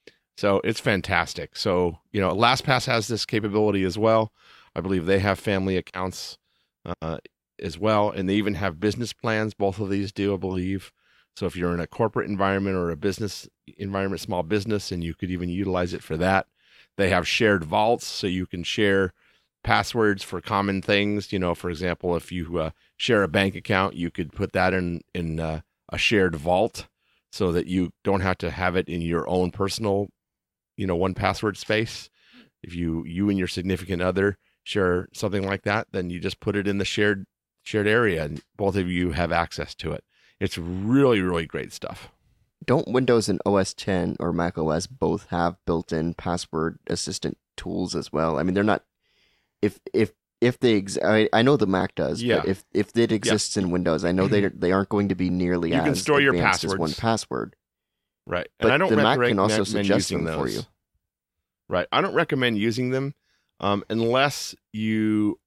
So it's fantastic. So, you know, LastPass has this capability as well. I believe they have family accounts uh, as well, and they even have business plans. Both of these do, I believe. So if you're in a corporate environment or a business environment, small business, and you could even utilize it for that. They have shared vaults, so you can share passwords for common things. You know, for example, if you uh, share a bank account, you could put that in, in uh, a shared vault so that you don't have to have it in your own personal, you know, one password space. If you you and your significant other share something like that, then you just put it in the shared shared area, and both of you have access to it. It's really, really great stuff. Don't Windows and O S ten or Mac O S both have built-in password assistant tools as well? I mean, they're not. If if if they, ex- I, I know the Mac does, Yeah. but if if it exists in Windows, I know they they aren't going to be nearly You as can store your advanced as passwords. one password. Right. But And I don't the Mac recommend can also recommend suggest using them for those. you. Right. I don't recommend using them um, unless you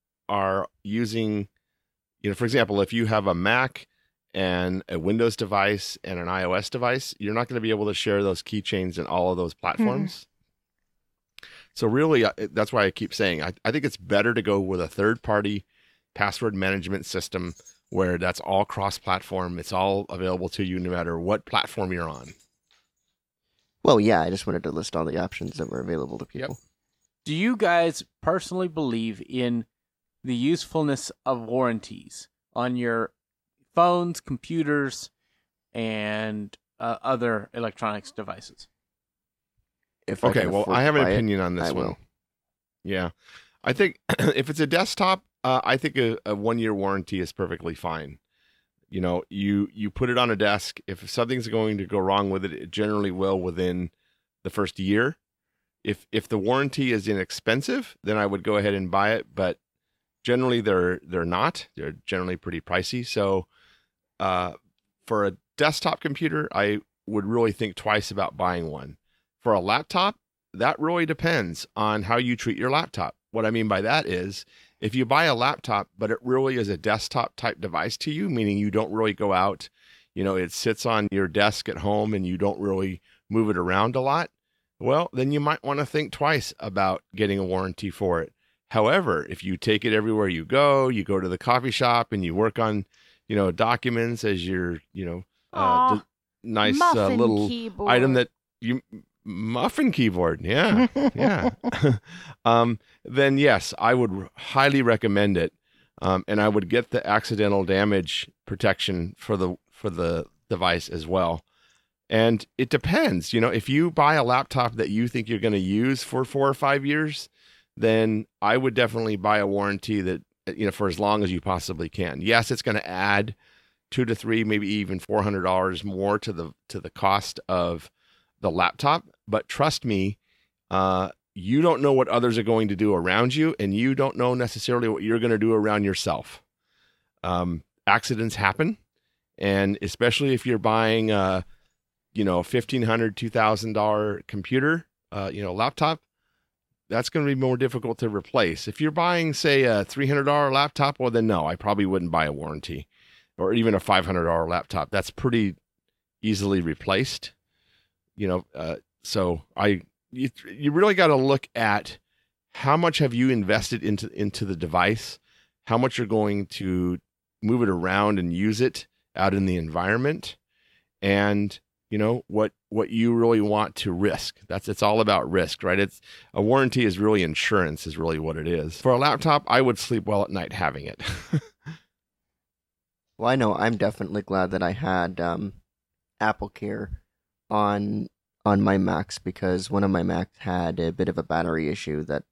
are using, you know, for example, if you have a Mac and a Windows device and an iOS device, you're not going to be able to share those keychains in all of those platforms. So really, uh, that's why I keep saying, I, I think it's better to go with a third-party password management system where that's all cross-platform. It's all available to you no matter what platform you're on. Well, yeah, I just wanted to list all the options that were available to people. Do you guys personally believe in the usefulness of warranties on your phones, computers, and uh, other electronics devices? If I Okay, can well, afford I to have an buy it, opinion on this I one. will. Yeah. I think if it's a desktop, uh, I think a, a one-year warranty is perfectly fine. You know, you you put it on a desk. If something's going to go wrong with it, it generally will within the first year. If if the warranty is inexpensive, then I would go ahead and buy it. But generally, they're they're not. They're generally pretty pricey. So, uh, for a desktop computer, I would really think twice about buying one. For a laptop, that really depends on how you treat your laptop. What I mean by that is, if you buy a laptop, but it really is a desktop type device to you, meaning you don't really go out, you know, it sits on your desk at home and you don't really move it around a lot, well, then you might want to think twice about getting a warranty for it. However, if you take it everywhere you go, you go to the coffee shop and you work on, you know, documents as your, you know, uh, Aw, d- nice uh, muffin little keyboard. item that you muffin keyboard. Yeah. Yeah. um, then yes, I would highly recommend it. Um, and I would get the accidental damage protection for the, for the device as well. And it depends, you know, if you buy a laptop that you think you're going to use for four or five years, then I would definitely buy a warranty that, you know, for as long as you possibly can. Yes, it's going to add two to three, maybe even four hundred dollars more to the, to the cost of the laptop. But trust me, uh, you don't know what others are going to do around you, and you don't know necessarily what you're going to do around yourself. Um, accidents happen. And especially if you're buying, uh, you know, fifteen hundred dollars, two thousand dollars computer, uh, you know, laptop, that's going to be more difficult to replace. If you're buying, say, a three hundred dollars laptop, well, then no, I probably wouldn't buy a warranty, or even a five hundred dollars laptop. That's pretty easily replaced, you know. Uh, so I, you, you really got to look at how much have you invested into into the device, how much you're going to move it around and use it out in the environment, and you know what what you really want to risk. That's it's all about risk, right? It's a warranty is really insurance, is really what it is. For a laptop, I would sleep well at night having it. Well, I know I'm definitely glad that I had um, Apple Care on on my Macs, because one of my Macs had a bit of a battery issue that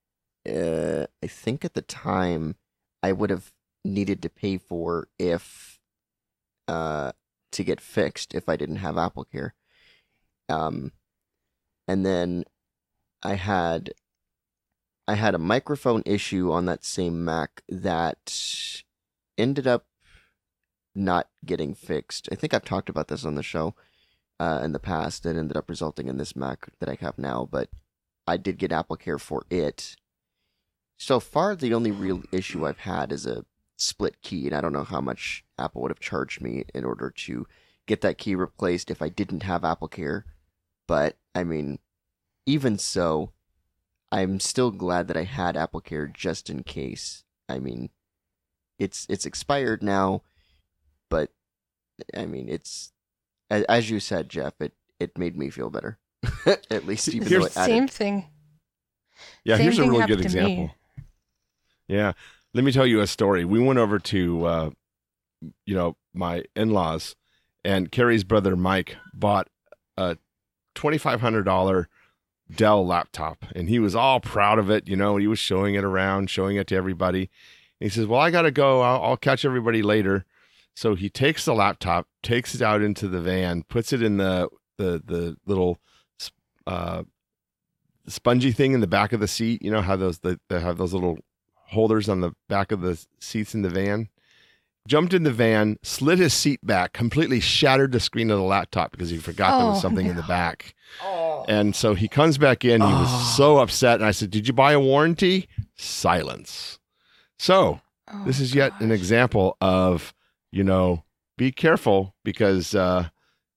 uh, I think at the time I would have needed to pay for if uh, to get fixed if I didn't have Apple Care. Um, and then I had I had a microphone issue on that same Mac that ended up not getting fixed. I think I've talked about this on the show uh, in the past. It ended up resulting in this Mac that I have now, but I did get Apple Care for it. So far, the only real issue I've had is a split key, and I don't know how much Apple would have charged me in order to get that key replaced if I didn't have Apple Care. But, I mean, even so, I'm still glad that I had Apple Care just in case. I mean, it's it's expired now, but, I mean, it's, as you said, Jeff, it, it made me feel better. At least, even Here's- though it added... Same thing. Yeah, Same here's a thing really happened good to me. example. Yeah, let me tell you a story. We went over to, uh, you know, my in-laws, and Carrie's brother Mike bought a twenty-five hundred dollars Dell laptop, and he was all proud of it. You know, he was showing it around, showing it to everybody. And he says, "Well, I got to go. I'll, I'll catch everybody later." So he takes the laptop, takes it out into the van, puts it in the the the little uh, spongy thing in the back of the seat. You know how those the, they have those little holders on the back of the seats in the van. Jumped in the van, slid his seat back, completely shattered the screen of the laptop because he forgot there was Oh, something in no. the back. And so he comes back in. He was so upset. And I said, "Did you buy a warranty?" Silence. So Oh, this is yet an gosh. example of, you know, be careful, because uh,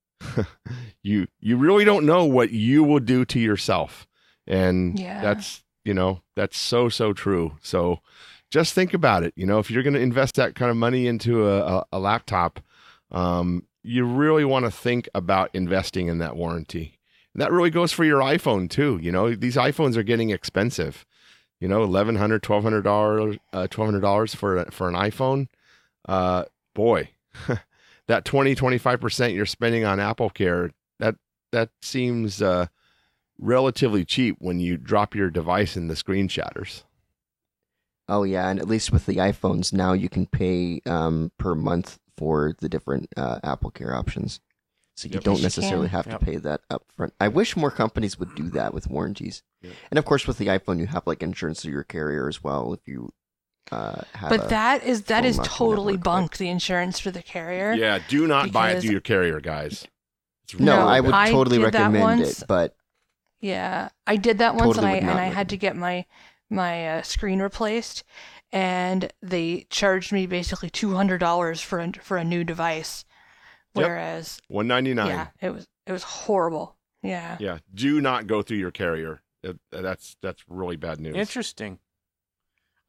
you you really don't know what you will do to yourself. And Yeah. that's, you know, that's so, so true. So just think about it. You know, if you're going to invest that kind of money into a, a, a laptop, um, you really want to think about investing in that warranty. And that really goes for your iPhone too. You know, these iPhones are getting expensive. You know, eleven hundred dollars, twelve hundred dollars, uh, twelve hundred dollars for a, for an iPhone. Uh, boy, that twenty, twenty-five percent you're spending on Apple Care, that that seems uh, relatively cheap when you drop your device and the screen shatters. Oh yeah, and at least with the iPhones now, you can pay um, per month for the different uh, Apple Care options, so you Yep. don't Yes, you necessarily can. have Yep. to pay that up front. I wish more companies would do that with warranties. Yep. And of course, with the iPhone, you have like insurance through your carrier as well if you uh, have. But a, that is that phone is not to totally network, but- bunk, the insurance for the carrier. Yeah, do not buy it Because- through your carrier, guys. It's no, really I would bad. I totally did that recommend once. it, but Yeah, I did that once, Totally and I would not and I had to get my my uh, screen replaced, and they charged me basically two hundred dollars for a, for a new device, Yep. whereas one ninety-nine. yeah, it was it was horrible. Yeah, Yeah, do not go through your carrier. It- that's that's really bad news. Interesting.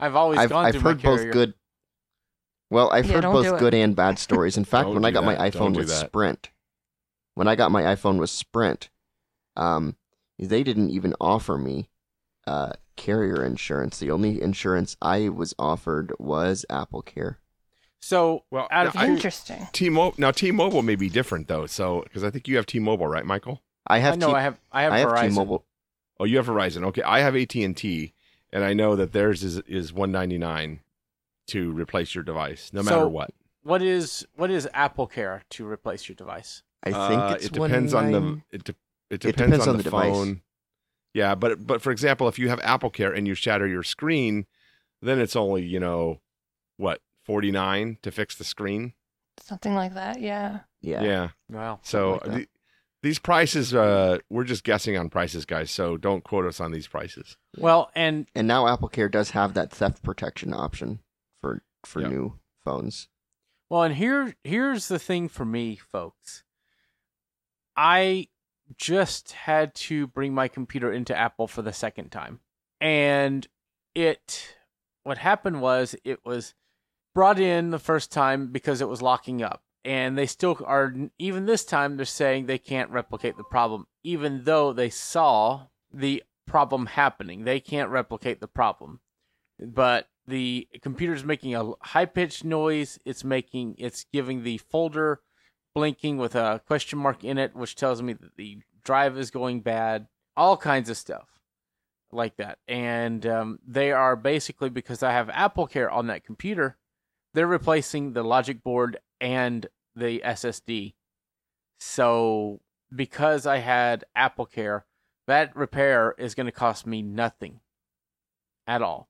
I've always I've, gone I've through heard my both carrier. good. Well, I've Yeah, heard don't do both it. good and bad stories. In fact, Don't when I do got my that. Don't iPhone do with that. Sprint, when I got my iPhone with Sprint, um, they didn't even offer me uh, carrier insurance. The only insurance I was offered was Apple Care. So, Well, out of I- curi- Interesting. T-Mobile now T-Mobile may be different though. So because I think you have T-Mobile, right, Michael? I I have know T- I have I have I have Verizon. T-Mobile. Oh, you have Verizon. Okay, I have A T and T, and I know that theirs is is one ninety-nine to replace your device, no So- matter what. What is what is Apple Care to replace your device? I think Uh, it's it depends on nineteen the it, de- it depends, depends on, on the, the device. phone. Yeah, but but for example, if you have Apple Care and you shatter your screen, then it's only you know what forty-nine to fix the screen. Something like that. Yeah. Yeah. Yeah. Wow. So like that. the, these prices, uh, we're just guessing on prices, guys. So don't quote us on these prices. Well, and And now Apple Care does have that theft protection option for for Yeah. new phones. well, and here here's the thing for me, folks. I just had to bring my computer into Apple for the second time. And it what happened was it was brought in the first time because it was locking up. And they still are, even this time, they're saying they can't replicate the problem, even though they saw the problem happening. They can't replicate the problem. But the computer's making a high-pitched noise. It's making, it's giving the folder blinking with a question mark in it, which tells me that the drive is going bad. All kinds of stuff like that. And um, they are basically, because I have Apple Care on that computer, they're replacing the logic board and the S S D. So because I had Apple Care, that repair is going to cost me nothing at all.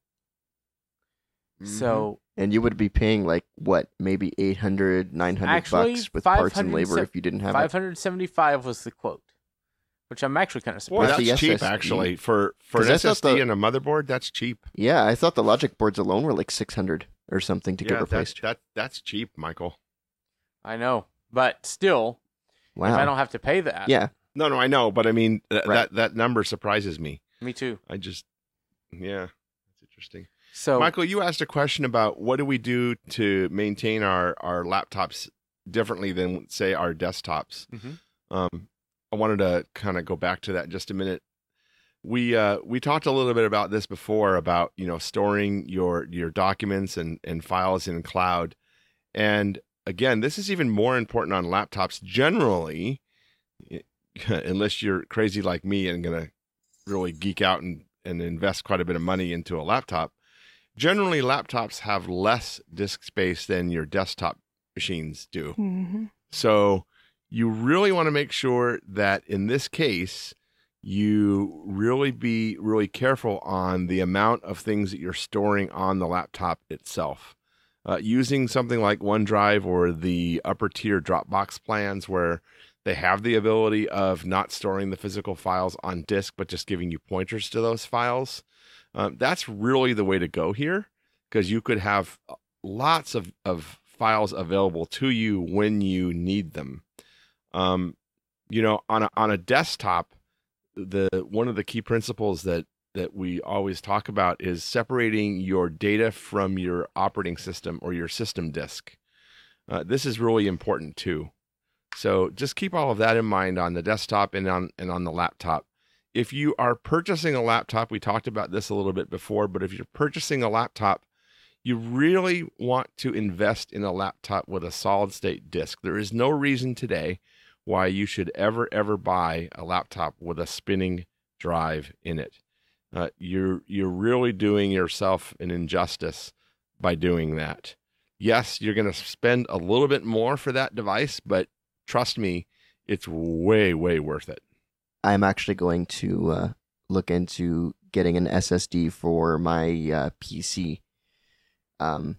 So And you would be paying like what, maybe eight hundred, nine hundred Actually, bucks with parts and five hundred labor se- if you didn't have five it. hundred seventy-five was the quote, which I'm actually kind of Boy, surprised. With that's the cheap S S D. actually for for 'Cause an I thought S S D the- and a motherboard. That's cheap. Yeah, I thought the logic boards alone were like six hundred or something to yeah, get that's, replaced. that that's cheap, Michael. I know, but still, Wow. if I don't have to pay that, Yeah. No, no, I know, but I mean th- Right. that that number surprises me. me too. I just, yeah, that's interesting. So Michael, you asked a question about what do we do to maintain our our laptops differently than say our desktops. Mhm. Um, I wanted to kind of go back to that in just a minute. We uh, we talked a little bit about this before about you know storing your your documents and and files in cloud, and again, this is even more important on laptops generally, unless you're crazy like me and gonna really geek out and and invest quite a bit of money into a laptop. Generally, laptops have less disk space than your desktop machines do. Mm-hmm. So you really want to make sure that in this case, you really be really careful on the amount of things that you're storing on the laptop itself. Uh, using something like OneDrive or the upper tier Dropbox plans where they have the ability of not storing the physical files on disk, but just giving you pointers to those files. Um, that's really the way to go here, because you could have lots of, of files available to you when you need them. Um, you know, on a, on a desktop, the one of the key principles that that we always talk about is separating your data from your operating system or your system disk. Uh, this is really important too. So just keep all of that in mind on the desktop and on and on the laptop. If you are purchasing a laptop, we talked about this a little bit before, but if you're purchasing a laptop, you really want to invest in a laptop with a solid state disk. There is no reason today why you should ever, ever buy a laptop with a spinning drive in it. Uh, you're you're really doing yourself an injustice by doing that. Yes, you're going to spend a little bit more for that device, but trust me, it's way, way worth it. I'm actually going to uh, look into getting an S S D for my uh, P C, um,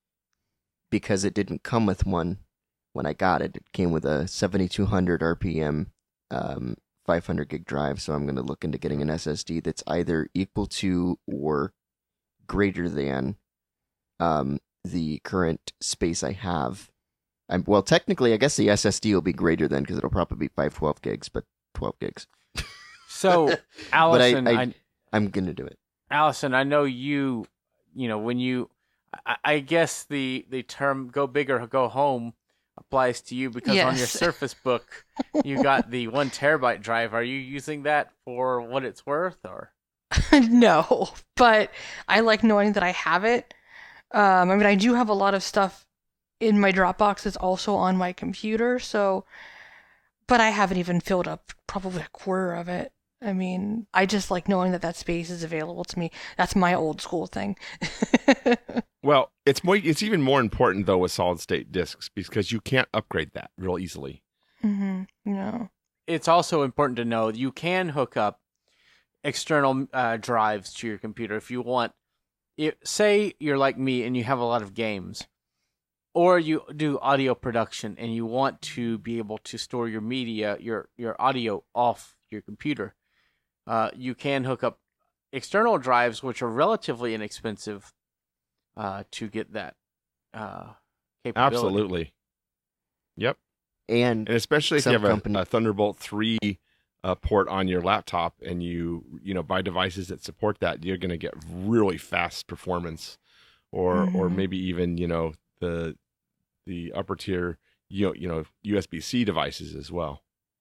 because it didn't come with one when I got it. It came with a seventy-two hundred R P M, um, five hundred gig drive. So I'm going to look into getting an S S D that's either equal to or greater than um, the current space I have. I'm, well, technically, I guess the S S D will be greater than, because it'll probably be five twelve gigs, but twelve gigs. So, Allison, I- I, I'm going to do it. Allison, I know you you know, when you, I, I guess the the term "go big or go home" applies to you because on your Yes. Surface Book you got the one terabyte drive. Are you using that for what it's worth, or? No, but I like knowing that I have it. Um, I mean, I do have a lot of stuff in my Dropbox that's also on my computer, so, but I haven't even filled up probably a quarter of it. I mean, I just like knowing that that space is available to me. That's my old school thing. Well, it's more. It's even more important though with solid state disks because you can't upgrade that real easily. Mm-hmm. No. It's also important to know you can hook up external uh, drives to your computer if you want. It, say you're like me and you have a lot of games, or you do audio production and you want to be able to store your media, your your audio off your computer. Uh, you can hook up external drives, which are relatively inexpensive, uh, to get that uh, capability. Absolutely. Yep. And And especially if Some you have a, company- a Thunderbolt three uh, port on your laptop and you, you know, buy devices that support that, you're going to get really fast performance or, or Mhm. maybe even, you know, the, the upper tier, you know, you know, U S B C devices as well.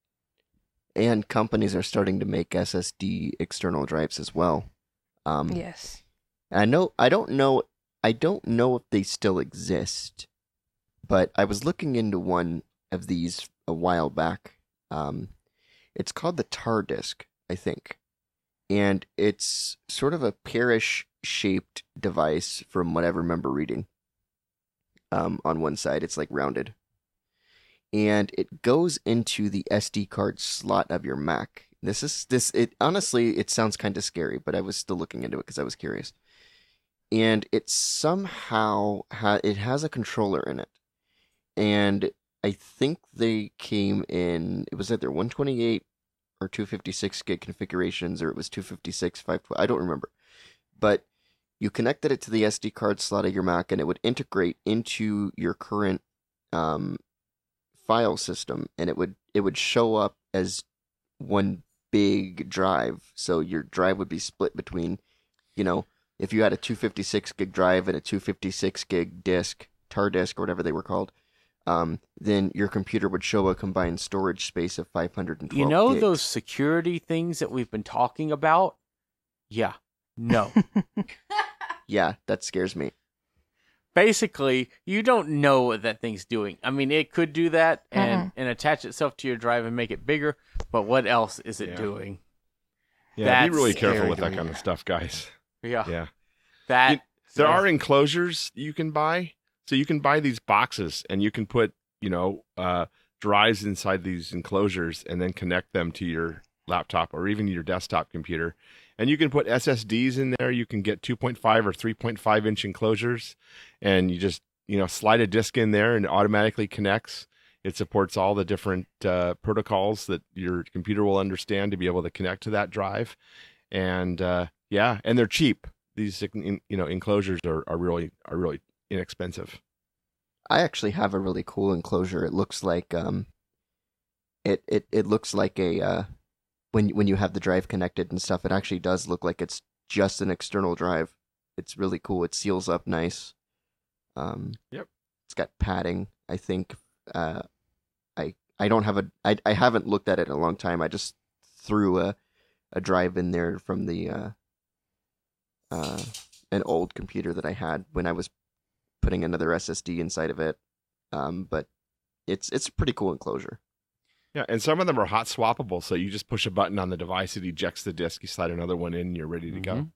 and companies are starting to make S S D external drives as well. Um, Yes. I know. I don't know. I don't know if they still exist, but I was looking into one of these a while back. Um, it's called the Tar Disk, I think, and it's sort of a pearish-shaped device, from what I remember reading. Um, on one side, it's like rounded, and it goes into the S D card slot of your Mac. This is this. It honestly, it sounds kind of scary, but I was still looking into it because I was curious. And it somehow ha- it has a controller in it, and I think they came in. It was either one twenty-eight or two fifty-six gig configurations, or it was two fifty-six, five twelve. I don't remember, but you connected it to the S D card slot of your Mac, and it would integrate into your current um, file system, and it would it would show up as one big drive. So your drive would be split between, you know, if you had a two fifty-six gig drive and a two fifty-six gig disk, tar disk, or whatever they were called, um, then your computer would show a combined storage space of five hundred twelve You know gigs. those security things that we've been talking about? Yeah. No. Yeah, that scares me. Basically, you don't know what that thing's doing. I mean, it could do that and, Mhm. and attach itself to your drive and make it bigger, but what else is it Yeah. doing? Yeah, That's be really careful scary with to that me. kind of stuff, guys. Yeah. Yeah. That You- There yeah. are enclosures you can buy. So you can buy these boxes and you can put, you know, uh, drives inside these enclosures and then connect them to your laptop or even your desktop computer. And you can put S S Ds in there. You can get two point five or three point five inch enclosures and you just, you know, slide a disk in there and it automatically connects. It supports all the different uh, protocols that your computer will understand to be able to connect to that drive. And uh, yeah, and they're cheap. These you know enclosures are, are really are really inexpensive. I actually have a really cool enclosure. It looks like um, it it it looks like a uh, when when you have the drive connected and stuff. It actually does look like it's just an external drive. It's really cool. It seals up nice. Um, Yep. It's got padding. I think. Uh, I I don't have a I I haven't looked at it in a long time. I just threw a a drive in there from the uh, uh, an old computer that I had when I was putting another S S D inside of it. Um, but it's it's a pretty cool enclosure. Yeah, and some of them are hot swappable, so you just push a button on the device, it ejects the disk, you slide another one in, and you're ready to go. Mhm.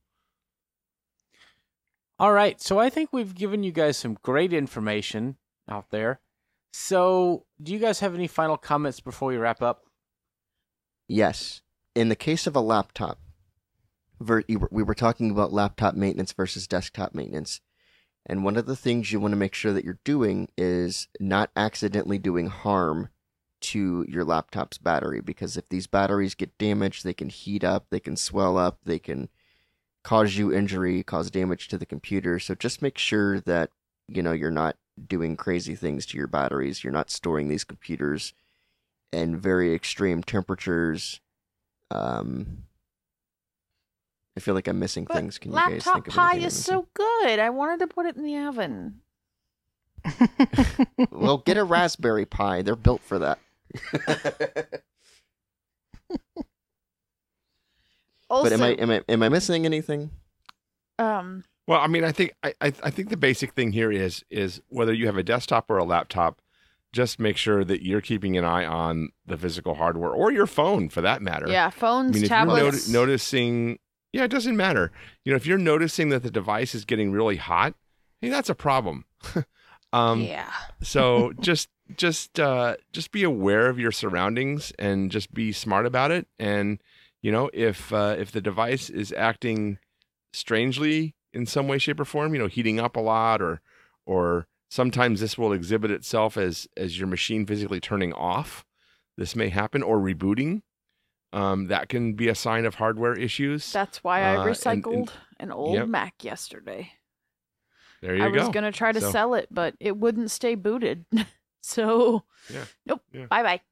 All right, so I think we've given you guys some great information out there. So, do you guys have any final comments before we wrap up? Yes, in the case of a laptop, ver- you were- we were talking about laptop maintenance versus desktop maintenance. And one of the things you want to make sure that you're doing is not accidentally doing harm to your laptop's battery, because if these batteries get damaged, they can heat up, they can swell up, they can cause you injury, cause damage to the computer. So just make sure that, you know, you're not doing crazy things to your batteries. You're not storing these computers in very extreme temperatures. Um, I feel like I'm missing But things. Can you guys laptop think of pie anything is I'm so good. I wanted to put it in the oven. missing? Well, get a Raspberry Pi. They're built for that. Also, But am I am I am I missing anything? um, Well, I mean, I think I, I I think the basic thing here is is whether you have a desktop or a laptop, just make sure that you're keeping an eye on the physical hardware or your phone for that matter. yeah, I phones, mean, if tablets. you're noti- noticing, yeah, it doesn't matter. You know, if you're noticing that the device is getting really hot, hey, that's a problem. um, yeah. so just just uh, just be aware of your surroundings and just be smart about it. And you know, if uh, if the device is acting strangely in some way, shape, or form, you know, heating up a lot, or or sometimes this will exhibit itself as as your machine physically turning off. This may happen, or rebooting. Um, that can be a sign of hardware issues. That's why I Uh, and- recycled and- an old yep. Mac yesterday. There you I go. was gonna try to So- sell it, but it wouldn't stay booted. so, Yeah. nope. Yeah. Bye bye.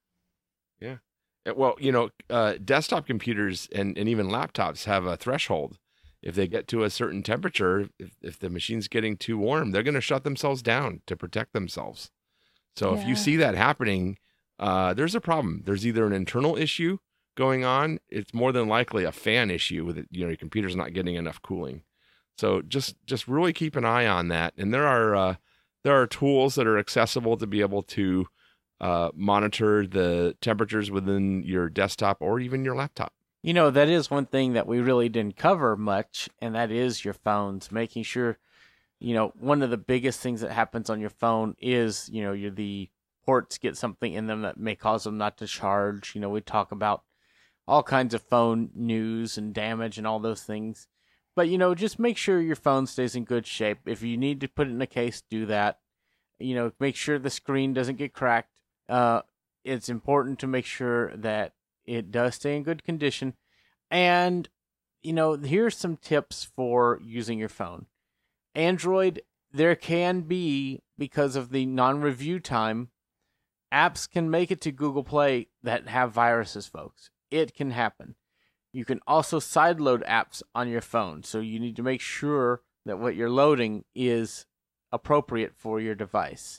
Uh, Well, you know, uh, desktop computers and, and even laptops have a threshold. If they get to a certain temperature, if, if the machine's getting too warm, they're going to shut themselves down to protect themselves. So if Yeah. you see that happening, uh, there's a problem. There's either an internal issue going on. It's more than likely a fan issue with it. You know, your computer's not getting enough cooling. So just just really keep an eye on that. And there are uh, there are tools that are accessible to be able to uh, monitor the temperatures within your desktop or even your laptop. You know, that is one thing that we really didn't cover much, and that is your phones. Making sure, you know, one of the biggest things that happens on your phone is, you know, your the ports get something in them that may cause them not to charge. You know, we talk about all kinds of phone news and damage and all those things. But, you know, just make sure your phone stays in good shape. If you need to put it in a case, do that. You know, make sure the screen doesn't get cracked. Uh, it's important to make sure that it does stay in good condition. And, you know, here's some tips for using your phone. Android, there can be, because of the non-review time, apps can make it to Google Play that have viruses, folks. It can happen. You can also sideload apps on your phone, so you need to make sure that what you're loading is appropriate for your device.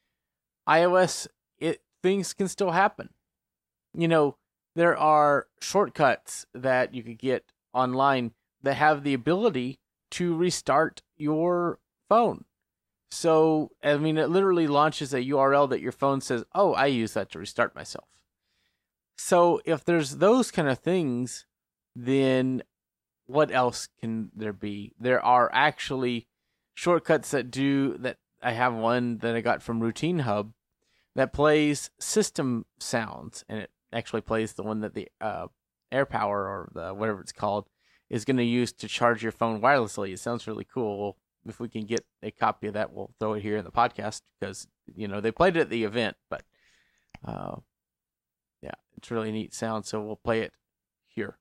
iOS, it things can still happen. You know, there are shortcuts that you could get online that have the ability to restart your phone. So, I mean, it literally launches a U R L that your phone says, oh, I use that to restart myself. So, if there's those kind of things, then what else can there be? There are actually shortcuts that do that. I have one that I got from Routine Hub that plays system sounds, and it actually plays the one that the uh, AirPower or the whatever it's called is going to use to charge your phone wirelessly. It sounds really cool. Well, if we can get a copy of that, we'll throw it here in the podcast because, you know, they played it at the event, but uh, yeah, it's really neat sound. So we'll play it here.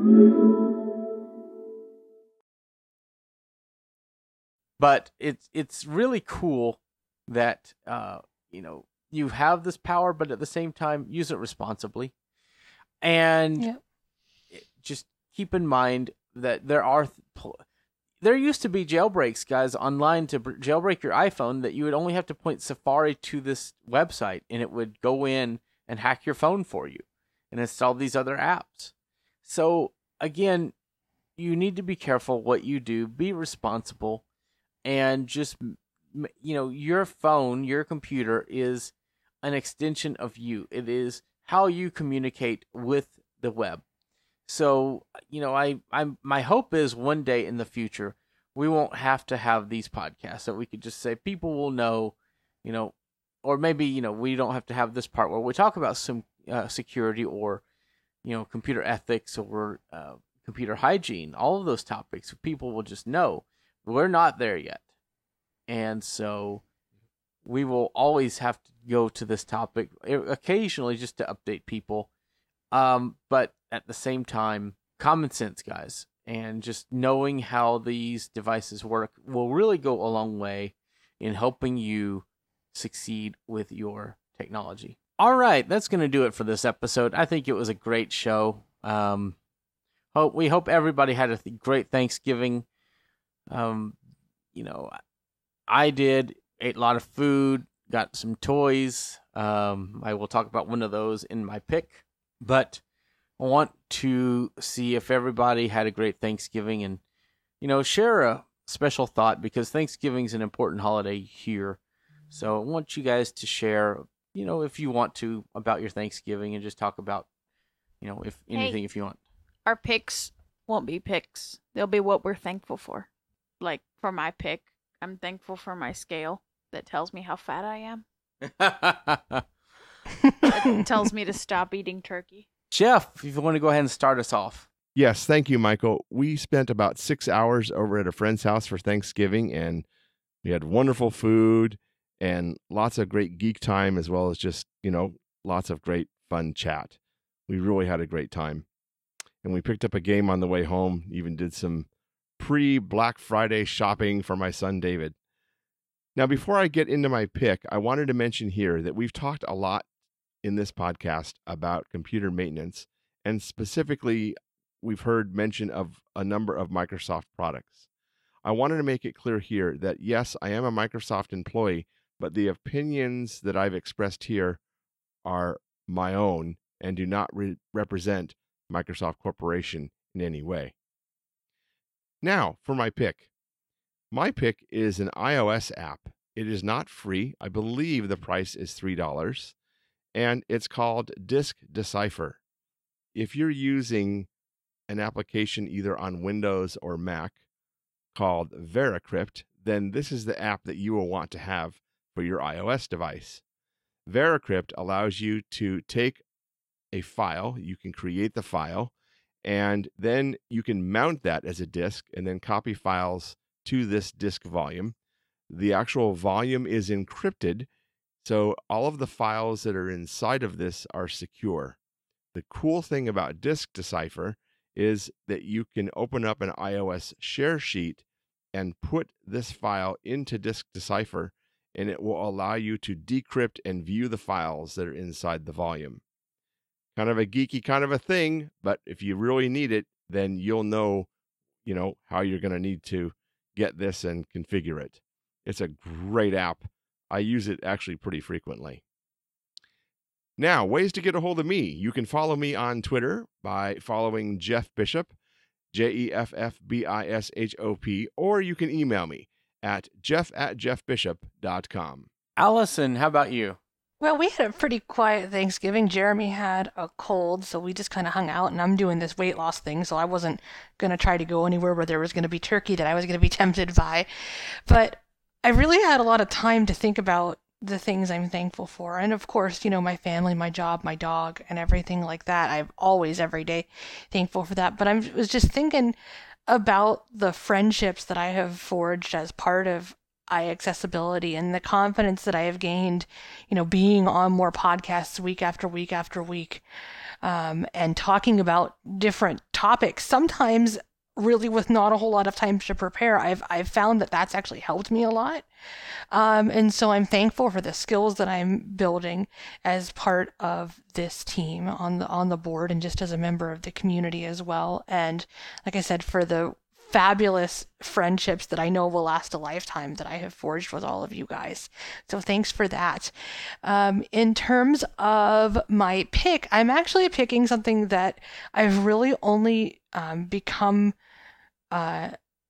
But it's it's really cool that uh, you know, you have this power, but at the same time, use it responsibly. And Yep. just keep in mind that there are th- there used to be jailbreaks, guys, online to br- jailbreak your iPhone that you would only have to point Safari to this website, and it would go in and hack your phone for you and install these other apps. So again, you need to be careful what you do, be responsible, and just, you know, your phone, your computer is an extension of you. It is how you communicate with the web. So, you know, I, I'm, my hope is one day in the future, we won't have to have these podcasts, that we could just say people will know, you know, or maybe, you know, we don't have to have this part where we talk about some uh, security or, you know, computer ethics or uh, computer hygiene, all of those topics. People will just know we're not there yet. And so we will always have to go to this topic occasionally just to update people. Um, but at the same time, common sense, guys, and just knowing how these devices work will really go a long way in helping you succeed with your technology. All right, that's going to do it for this episode. I think it was a great show. Um, hope we hope everybody had a th- great Thanksgiving. Um, you know, I did, ate a lot of food, got some toys. Um, I will talk about one of those in my pick, but I want to see if everybody had a great Thanksgiving and, you know, share a special thought, because Thanksgiving is an important holiday here. So I want you guys to share, you know, if you want to, about your Thanksgiving, and just talk about, you know, if anything, Hey. if you want. Our picks won't be picks. They'll be what we're thankful for. Like for my pick, I'm thankful for my scale that tells me how fat I am. It tells me to stop eating turkey. Jeff, if you want to go ahead and start us off. Yes, thank you, Michael. We spent about six hours over at a friend's house for Thanksgiving, and we had wonderful food and lots of great geek time, as well as just, you know, lots of great fun chat. We really had a great time. And we picked up a game on the way home, even did some pre-Black Friday shopping for my son, David. Now, before I get into my pick, I wanted to mention here that we've talked a lot in this podcast about computer maintenance, and specifically, we've heard mention of a number of Microsoft products. I wanted to make it clear here that, yes, I am a Microsoft employee, but the opinions that I've expressed here are my own and do not re- represent Microsoft Corporation in any way. Now, for my pick. My pick is an iOS app. It is not free. I believe the price is three dollars, and it's called Disk Decipher. If you're using an application either on Windows or Mac called VeraCrypt, then this is the app that you will want to have for your iOS device. VeraCrypt allows you to take a file, you can create the file, and then you can mount that as a disk and then copy files to this disk volume. The actual volume is encrypted, so all of the files that are inside of this are secure. The cool thing about Disk Decipher is that you can open up an iOS share sheet and put this file into Disk Decipher, and it will allow you to decrypt and view the files that are inside the volume. Kind of a geeky kind of a thing, but if you really need it, then you'll know, you know, how you're going to need to get this and configure it. It's a great app. I use it actually pretty frequently. Now, ways to get a hold of me. You can follow me on Twitter by following Jeff Bishop, J E F F B I S H O P, or you can email me at jeff at jeff bishop dot com. Allison, how about you? Well, we had a pretty quiet Thanksgiving. Jeremy had a cold, so we just kind of hung out, and I'm doing this weight loss thing, so I wasn't going to try to go anywhere where there was going to be turkey that I was going to be tempted by. But I really had a lot of time to think about the things I'm thankful for. And of course, you know, my family, my job, my dog, and everything like that. I'm always, every day, thankful for that. But I was just thinking about the friendships that I have forged as part of iAccessibility and the confidence that I have gained, you know, being on more podcasts week after week after week, um, and talking about different topics, sometimes really with not a whole lot of time to prepare. I've I've found that that's actually helped me a lot. Um, and so I'm thankful for the skills that I'm building as part of this team on the on the board and just as a member of the community as well. And like I said, for the fabulous friendships that I know will last a lifetime that I have forged with all of you guys. So thanks for that. Um, in terms of my pick, I'm actually picking something that I've really only um, become uh,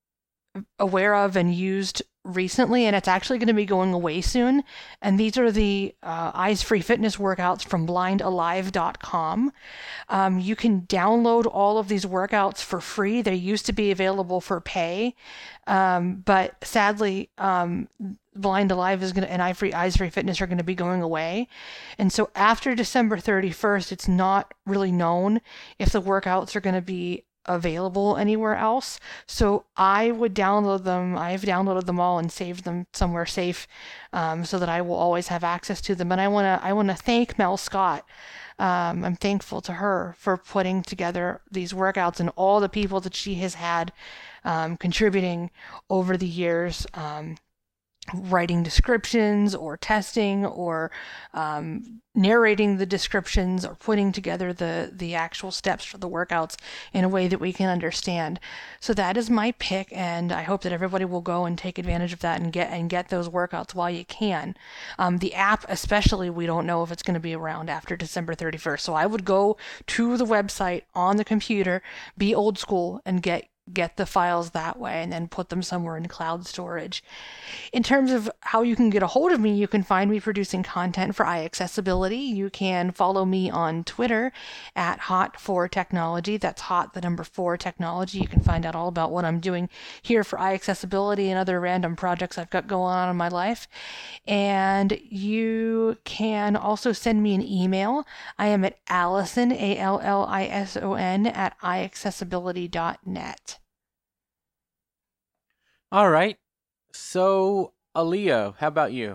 aware of and used recently, and it's actually going to be going away soon. And these are the uh, Eyes Free Fitness workouts from blind alive dot com. Um, you can download all of these workouts for free. They used to be available for pay, um, but sadly, um, Blind Alive is going to and Eyes Free Eyes Free Fitness are going to be going away. And so after December thirty-first, it's not really known if the workouts are going to be available anywhere else. So I would download them. I've downloaded them all and saved them somewhere safe, um, so that I will always have access to them. And I want to I want to thank Mel Scott. Um, I'm thankful to her for putting together these workouts and all the people that she has had um, contributing over the years. Um, writing descriptions or testing or um, narrating the descriptions or putting together the, the actual steps for the workouts in a way that we can understand. So that is my pick, and I hope that everybody will go and take advantage of that and get and get those workouts while you can. Um, the app especially, we don't know if it's going to be around after December thirty-first. So I would go to the website on the computer, be old school, and get get the files that way and then put them somewhere in cloud storage. In terms of how you can get a hold of me, you can find me producing content for iAccessibility. You can follow me on Twitter at hot four technology. That's hot, the number four technology. You can find out all about what I'm doing here for iAccessibility and other random projects I've got going on in my life. And you can also send me an email. I am at Allison, A L L I S O N, at iAccessibility dot net. All right. So, Aaliyah, how about you?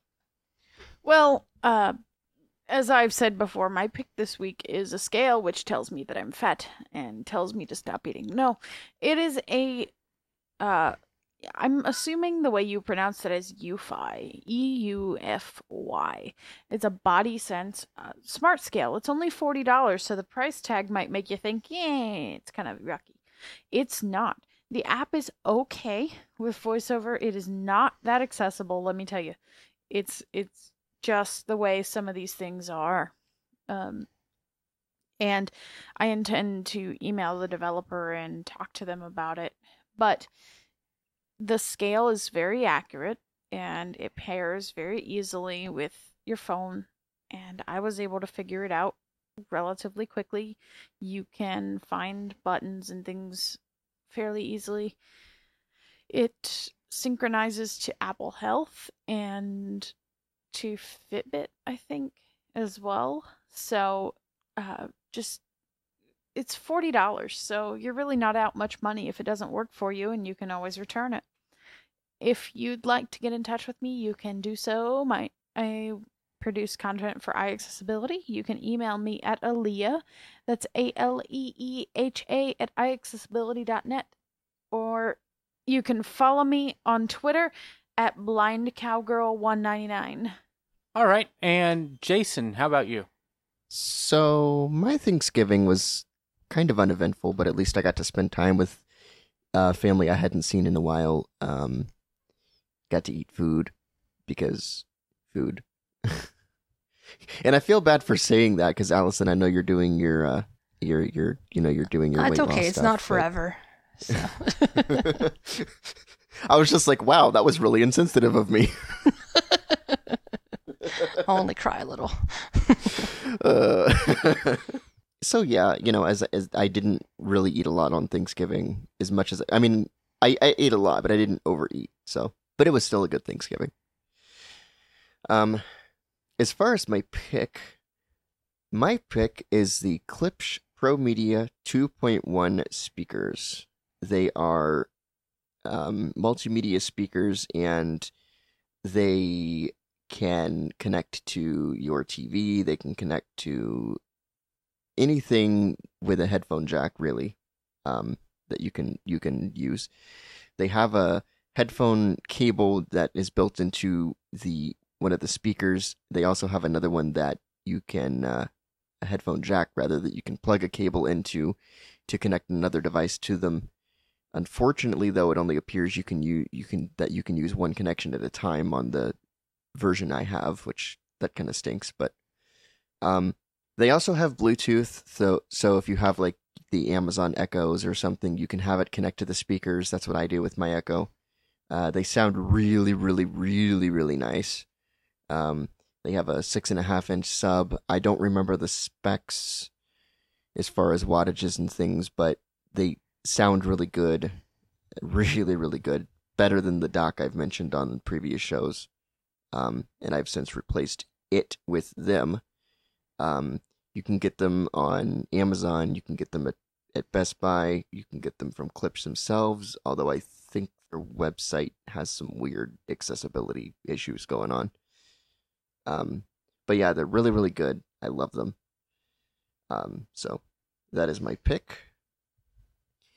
Well, uh, as I've said before, my pick this week is a scale which tells me that I'm fat and tells me to stop eating. No, it is a, uh, I'm assuming the way you pronounce it is U F Y, E U F Y. It's a body sense uh, smart scale. It's only forty dollars, so the price tag might make you think, yeah, it's kind of yucky. It's not. The app is okay with voiceover. It is not that accessible, let me tell you. It's it's just the way some of these things are. Um, and I intend to email the developer and talk to them about it. But the scale is very accurate and it pairs very easily with your phone. And I was able to figure it out relatively quickly. You can find buttons and things fairly easily. It synchronizes to Apple Health and to Fitbit, I think, as well. So uh, just, it's forty dollars. So you're really not out much money if it doesn't work for you, and you can always return it. If you'd like to get in touch with me, you can do so. My I produce content for iAccessibility. You can email me at Aleeha, that's A L E E H A, at iAccessibility dot net. Or you can follow me on Twitter at blind cowgirl one ninety-nine. All right. And Jason, how about you? So my Thanksgiving was kind of uneventful, but at least I got to spend time with uh, family I hadn't seen in a while. Um, got to eat food because food. And I feel bad for saying that because Allison, I know you're doing your, uh, your, your, you know, you're doing your. That's weight okay. loss It's stuff, not but... forever. So. I was just like, wow, that was really insensitive of me. I'll only cry a little. uh, so yeah, you know, as as I didn't really eat a lot on Thanksgiving as much as I mean, I, I ate a lot, but I didn't overeat. So, but it was still a good Thanksgiving. Um, as far as my pick, my pick is the Klipsch Pro Media two point one speakers. They are um, multimedia speakers, and they can connect to your T V. They can connect to anything with a headphone jack, really, um, that you can you can use. They have a headphone cable that is built into the one of the speakers. They also have another one that you can uh, a headphone jack rather that you can plug a cable into to connect another device to them. Unfortunately, though, it only appears you can use you can that you can use one connection at a time on the version I have, which that kind of stinks. But um, they also have Bluetooth, so so if you have like the Amazon Echoes or something, you can have it connect to the speakers. That's what I do with my Echo. Uh, they sound really, really, really, really nice. Um, they have a six and a half inch sub. I don't remember the specs as far as wattages and things, but they sound really good, really, really good. Better than the dock I've mentioned on previous shows. Um, and I've since replaced it with them. Um, you can get them on Amazon. You can get them at, at Best Buy. You can get them from Klipsch themselves, although I think their website has some weird accessibility issues going on. Um, but yeah, they're really, really good. I love them. Um, so that is my pick.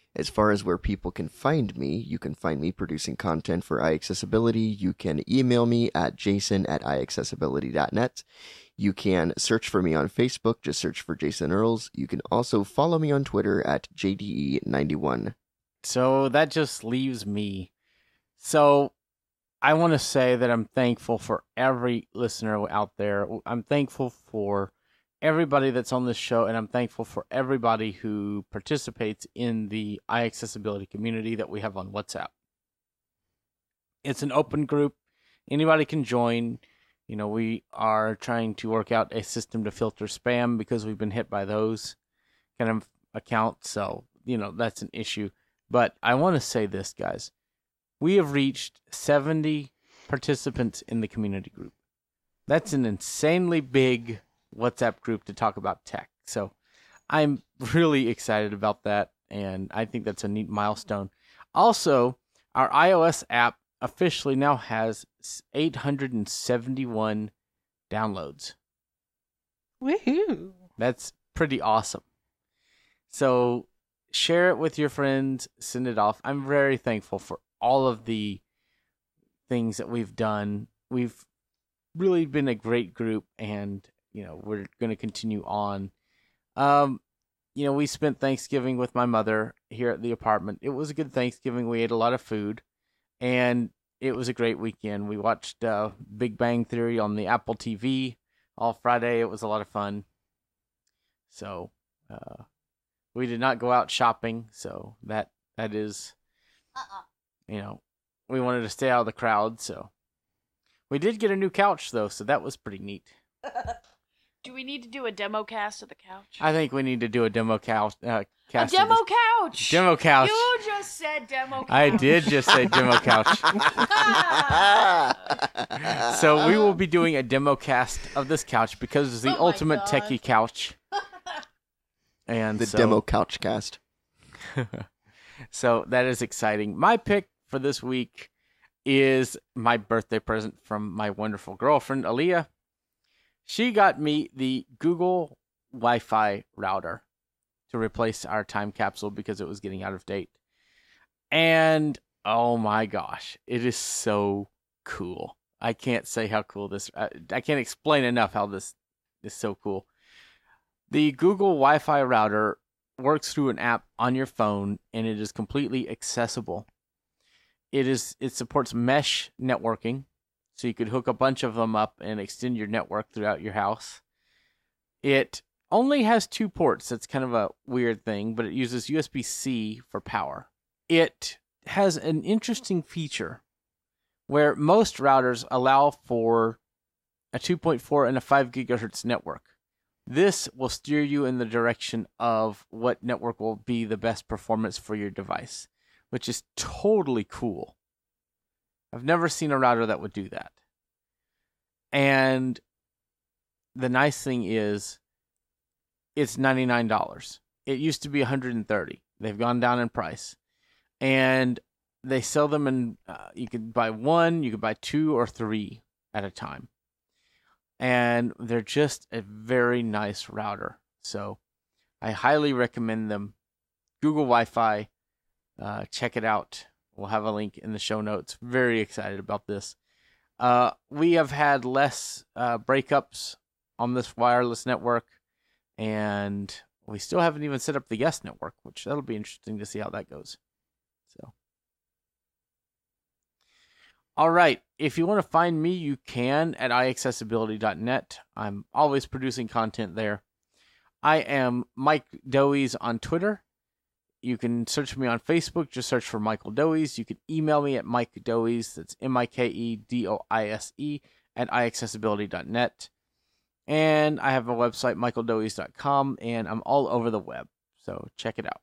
As far as where people can find me, you can find me producing content for iAccessibility. You can email me at jason at iaccessibility dot net. You can search for me on Facebook. Just search for Jason Earls. You can also follow me on Twitter at J D E ninety-one. So that just leaves me. So I want to say that I'm thankful for every listener out there. I'm thankful for everybody that's on this show, and I'm thankful for everybody who participates in the iAccessibility community that we have on WhatsApp. It's an open group. Anybody can join. You know, we are trying to work out a system to filter spam because we've been hit by those kind of accounts. So, you know, that's an issue. But I want to say this, guys. We have reached seventy participants in the community group. That's an insanely big WhatsApp group to talk about tech. So I'm really excited about that, and I think that's a neat milestone. Also, our iOS app officially now has eight hundred seventy-one downloads. Woohoo! That's pretty awesome. So share it with your friends, send it off. I'm very thankful for all of the things that we've done. We've really been a great group, and you know, we're going to continue on. Um, you know, we spent Thanksgiving with my mother here at the apartment. It was a good Thanksgiving. We ate a lot of food, and it was a great weekend. We watched uh, Big Bang Theory on the Apple T V all Friday. It was a lot of fun. So, uh, we did not go out shopping, so that that is, uh-uh. you know, we wanted to stay out of the crowd, so. We did get a new couch, though, so that was pretty neat. Do we need to do a demo cast of the couch? I think we need to do a demo couch. Uh, a demo couch! Demo couch. You just said demo couch. I did just say demo couch. So we will be doing a demo cast of this couch because it's the Oh my ultimate God. techie couch. And The so, demo couch cast. So that is exciting. My pick for this week is my birthday present from my wonderful girlfriend, Aaliyah. She got me the Google Wi-Fi router to replace our time capsule because it was getting out of date. And oh my gosh, it is so cool. I can't say how cool this, I, I can't explain enough how this is so cool. The Google Wi-Fi router works through an app on your phone, and it is completely accessible. It is. It supports mesh networking, so you could hook a bunch of them up and extend your network throughout your house. It only has two ports. That's kind of a weird thing, but it uses U S B C for power. It has an interesting feature where most routers allow for a two point four and a five gigahertz network. This will steer you in the direction of what network will be the best performance for your device, which is totally cool. I've never seen a router that would do that. And the nice thing is, it's ninety-nine dollars. It used to be one hundred thirty dollars. They've gone down in price. And they sell them in, uh, you could buy one, you could buy two or three at a time. And they're just a very nice router. So I highly recommend them. Google Wi-Fi. Uh, check it out. We'll have a link in the show notes. Very excited about this. Uh, we have had less uh, breakups on this wireless network, and we still haven't even set up the guest network, which that'll be interesting to see how that goes. So, all right. If you want to find me, you can at i accessibility dot net. I'm always producing content there. I am Mike Doise on Twitter. You can search me on Facebook. Just search for Michael Doise. You can email me at Mike Doise. That's M I K E D O I S E at i accessibility dot net. And I have a website, michael doise dot com, and I'm all over the web. So check it out.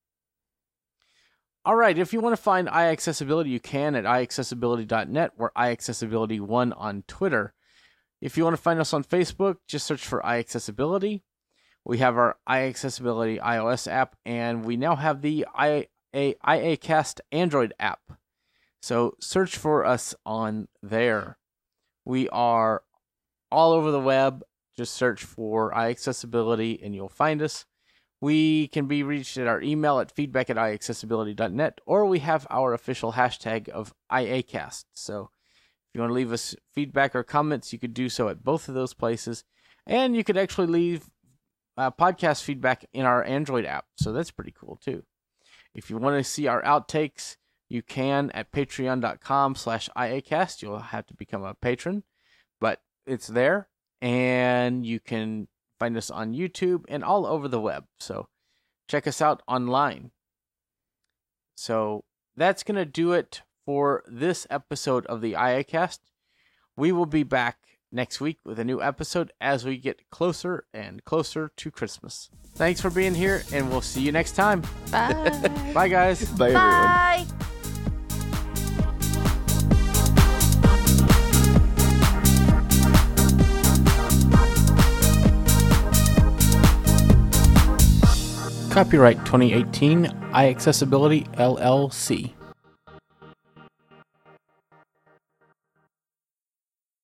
All right. If you want to find iAccessibility, you can at i accessibility dot net or i accessibility one on Twitter. If you want to find us on Facebook, just search for iAccessibility. We have our iAccessibility iOS app, and we now have the I A, IACast Android app. So search for us on there. We are all over the web. Just search for iAccessibility, and you'll find us. We can be reached at our email at feedback at iaccessibility dot net, or we have our official hashtag of IAcast. So if you want to leave us feedback or comments, you could do so at both of those places. And you could actually leave uh, podcast feedback in our Android app. So that's pretty cool too. If you want to see our outtakes, you can at patreon.com slash IAcast. You'll have to become a patron, but it's there. And you can find us on YouTube and all over the web. So check us out online. So that's going to do it for this episode of the IAcast. We will be back next week with a new episode as we get closer and closer to Christmas. Thanks for being here, and we'll see you next time. Bye. Bye, guys. Bye, everyone. Bye. Copyright twenty eighteen, iAccessibility L L C.